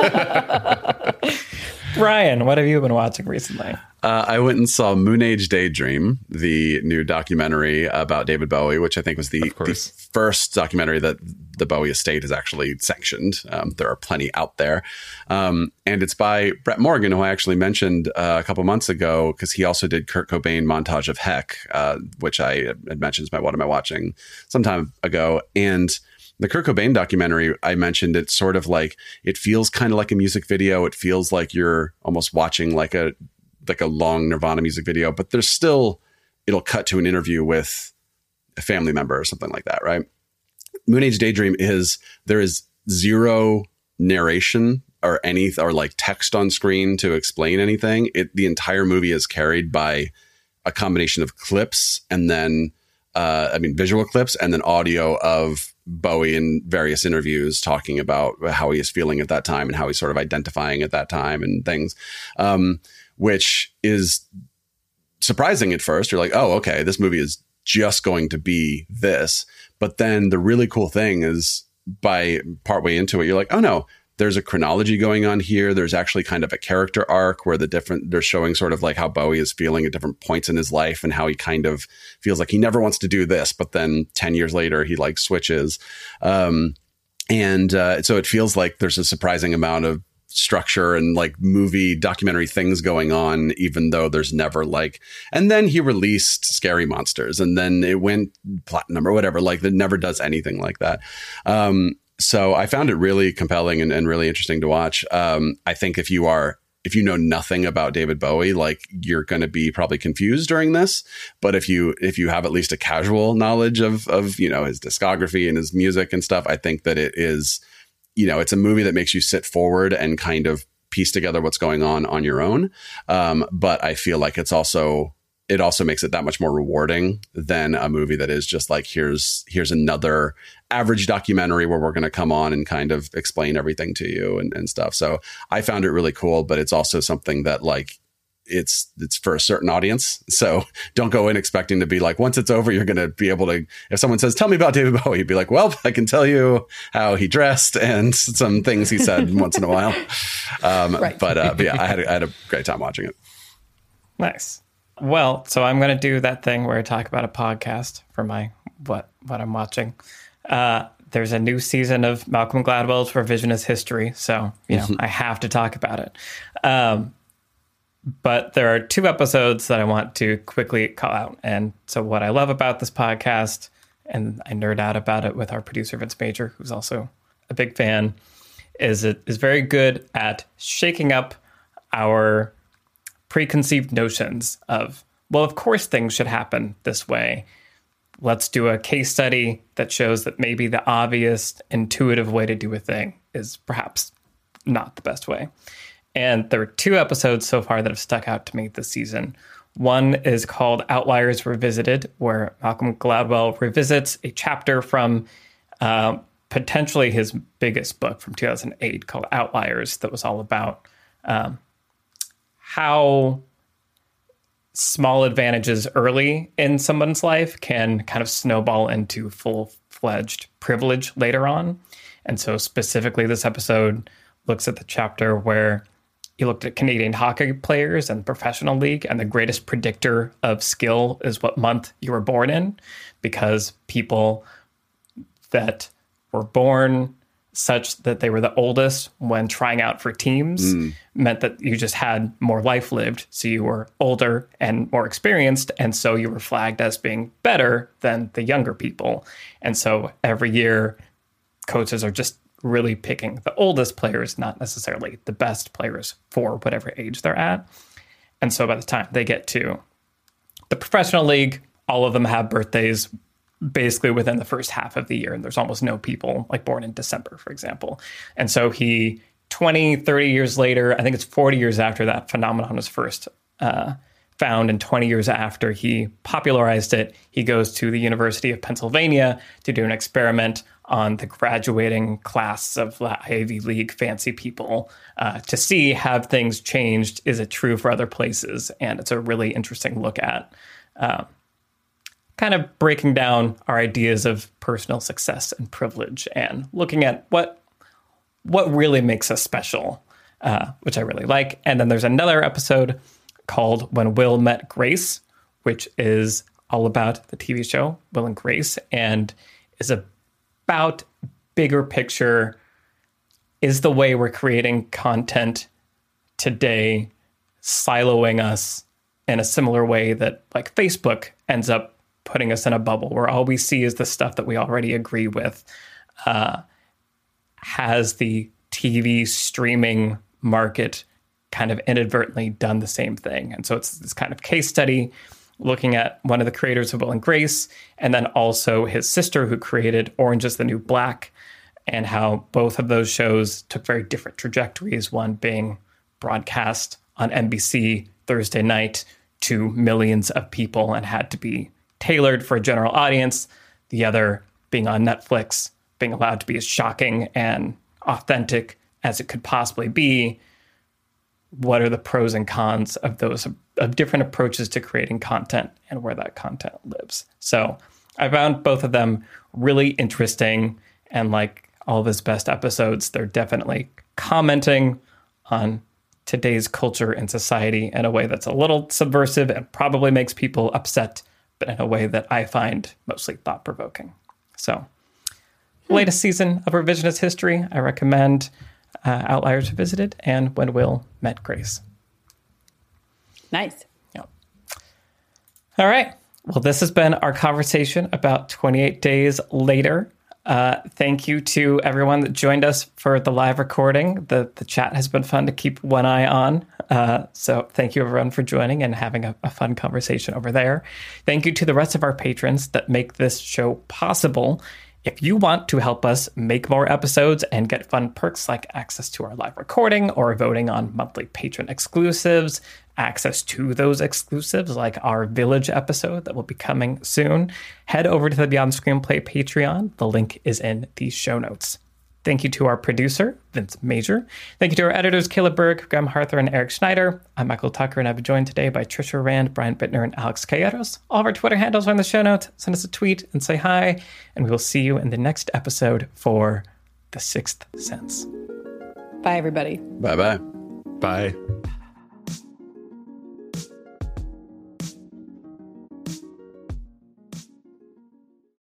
Ryan, what have you been watching recently? Uh, I went and saw Moon Age Daydream, the new documentary about David Bowie, which I think was the, the first documentary that the Bowie estate has actually sanctioned. Um, there are plenty out there. Um, and it's by Brett Morgan, who I actually mentioned uh, a couple months ago, because he also did Kurt Cobain Montage of Heck, uh, which I had mentioned is my What Am I Watching some time ago. And the Kurt Cobain documentary, I mentioned, it's sort of like, it feels kind of like a music video. It feels like you're almost watching like a like a long Nirvana music video, but there's still, it'll cut to an interview with a family member or something like that, right? Moon Age Daydream is, there is zero narration or any, or like text on screen to explain anything. It, the entire movie is carried by a combination of clips and then, uh, I mean, visual clips and then audio of Bowie in various interviews talking about how he is feeling at that time and how he's sort of identifying at that time and things, um, which is surprising at first. You're like, oh, okay, this movie is just going to be this. But then the really cool thing is, by partway into it, you're like, oh no, there's a chronology going on here. There's actually kind of a character arc where the different, they're showing sort of like how Bowie is feeling at different points in his life and how he kind of feels like he never wants to do this, but then ten years later he like switches. Um, and uh, so it feels like there's a surprising amount of structure and like movie documentary things going on, even though there's never like, and then he released Scary Monsters and then it went platinum or whatever, like it never does anything like that. Um, so I found it really compelling and, and really interesting to watch. Um, I think if you are, if you know nothing about David Bowie, like you're going to be probably confused during this. But if you, if you have at least a casual knowledge of, of, you know, his discography and his music and stuff, I think that it is, you know, it's a movie that makes you sit forward and kind of piece together what's going on on your own. Um, but I feel like it's also, it also makes it that much more rewarding than a movie that is just like, here's, here's another average documentary where we're going to come on and kind of explain everything to you and, and stuff. So I found it really cool, but it's also something that like, it's, it's for a certain audience. So don't go in expecting to be like, once it's over, you're going to be able to, if someone says, tell me about David Bowie, you'd be like, well, I can tell you how he dressed and some things he said once in a while. Um, right. but, uh, but yeah, I had, a, I had a great time watching it. Nice. Well, so I'm going to do that thing where I talk about a podcast for my, what, what I'm watching. Uh, there's a new season of Malcolm Gladwell's Revisionist History. So, you know, I have to talk about it. Um, But there are two episodes that I want to quickly call out. And so what I love about this podcast, and I nerd out about it with our producer, Vince Major, who's also a big fan, is it is very good at shaking up our preconceived notions of, well, of course things should happen this way. Let's do a case study that shows that maybe the obvious, intuitive way to do a thing is perhaps not the best way. And there are two episodes so far that have stuck out to me this season. One is called Outliers Revisited, where Malcolm Gladwell revisits a chapter from uh, potentially his biggest book from two thousand eight called Outliers, that was all about um, how small advantages early in someone's life can kind of snowball into full-fledged privilege later on. And so specifically this episode looks at the chapter where he looked at Canadian hockey players and the professional league, and the greatest predictor of skill is what month you were born in, because people that were born such that they were the oldest when trying out for teams mm. meant that you just had more life lived. So you were older and more experienced. And so you were flagged as being better than the younger people. And so every year, coaches are just really picking the oldest players, not necessarily the best players for whatever age they're at. And so by the time they get to the professional league, all of them have birthdays basically within the first half of the year. And there's almost no people like born in December, for example. And so he, twenty, thirty years later, I think it's forty years after that phenomenon was first uh, found, and twenty years after he popularized it, he goes to the University of Pennsylvania to do an experiment on the graduating class of Ivy League fancy people uh, to see, have things changed? Is it true for other places? And it's a really interesting look at uh, kind of breaking down our ideas of personal success and privilege, and looking at what what really makes us special, uh, which I really like. And then there's another episode called When Will Met Grace, which is all about the T V show Will and Grace, and is about bigger picture. Is the way we're creating content today siloing us in a similar way that like Facebook ends up putting us in a bubble where all we see is the stuff that we already agree with? Uh, has the T V streaming market kind of inadvertently done the same thing? And so it's this kind of case study looking at one of the creators of Will and Grace, and then also his sister who created Orange is the New Black, and how both of those shows took very different trajectories, one being broadcast on N B C Thursday night to millions of people and had to be tailored for a general audience, the other being on Netflix, being allowed to be as shocking and authentic as it could possibly be. What are the pros and cons of those, of different approaches to creating content and where that content lives? So I found both of them really interesting, and like all of his best episodes, they're definitely commenting on today's culture and society in a way that's a little subversive and probably makes people upset, but in a way that I find mostly thought-provoking. So, latest season of Revisionist History, I recommend uh, Outliers Revisited and When Will Met Grace. Nice. Yep. All right. Well, this has been our conversation about twenty-eight Days Later. Uh, thank you to everyone that joined us for the live recording. The the chat has been fun to keep one eye on. Uh, so thank you everyone for joining and having a, a fun conversation over there. Thank you to the rest of our patrons that make this show possible. If you want to help us make more episodes and get fun perks like access to our live recording or voting on monthly patron exclusives, access to those exclusives like our Village episode that will be coming soon, head over to the Beyond Screenplay Patreon. The link is in the show notes. Thank you to our producer, Vince Major. Thank you to our editors, Caleb Berg, Graham Harther, and Eric Schneider. I'm Michael Tucker, and I've been joined today by Trisha Rand, Brian Bittner, and Alex Calleros. All of our Twitter handles are in the show notes. Send us a tweet and say hi, and we will see you in the next episode for The Sixth Sense. Bye, everybody. Bye-bye. Bye.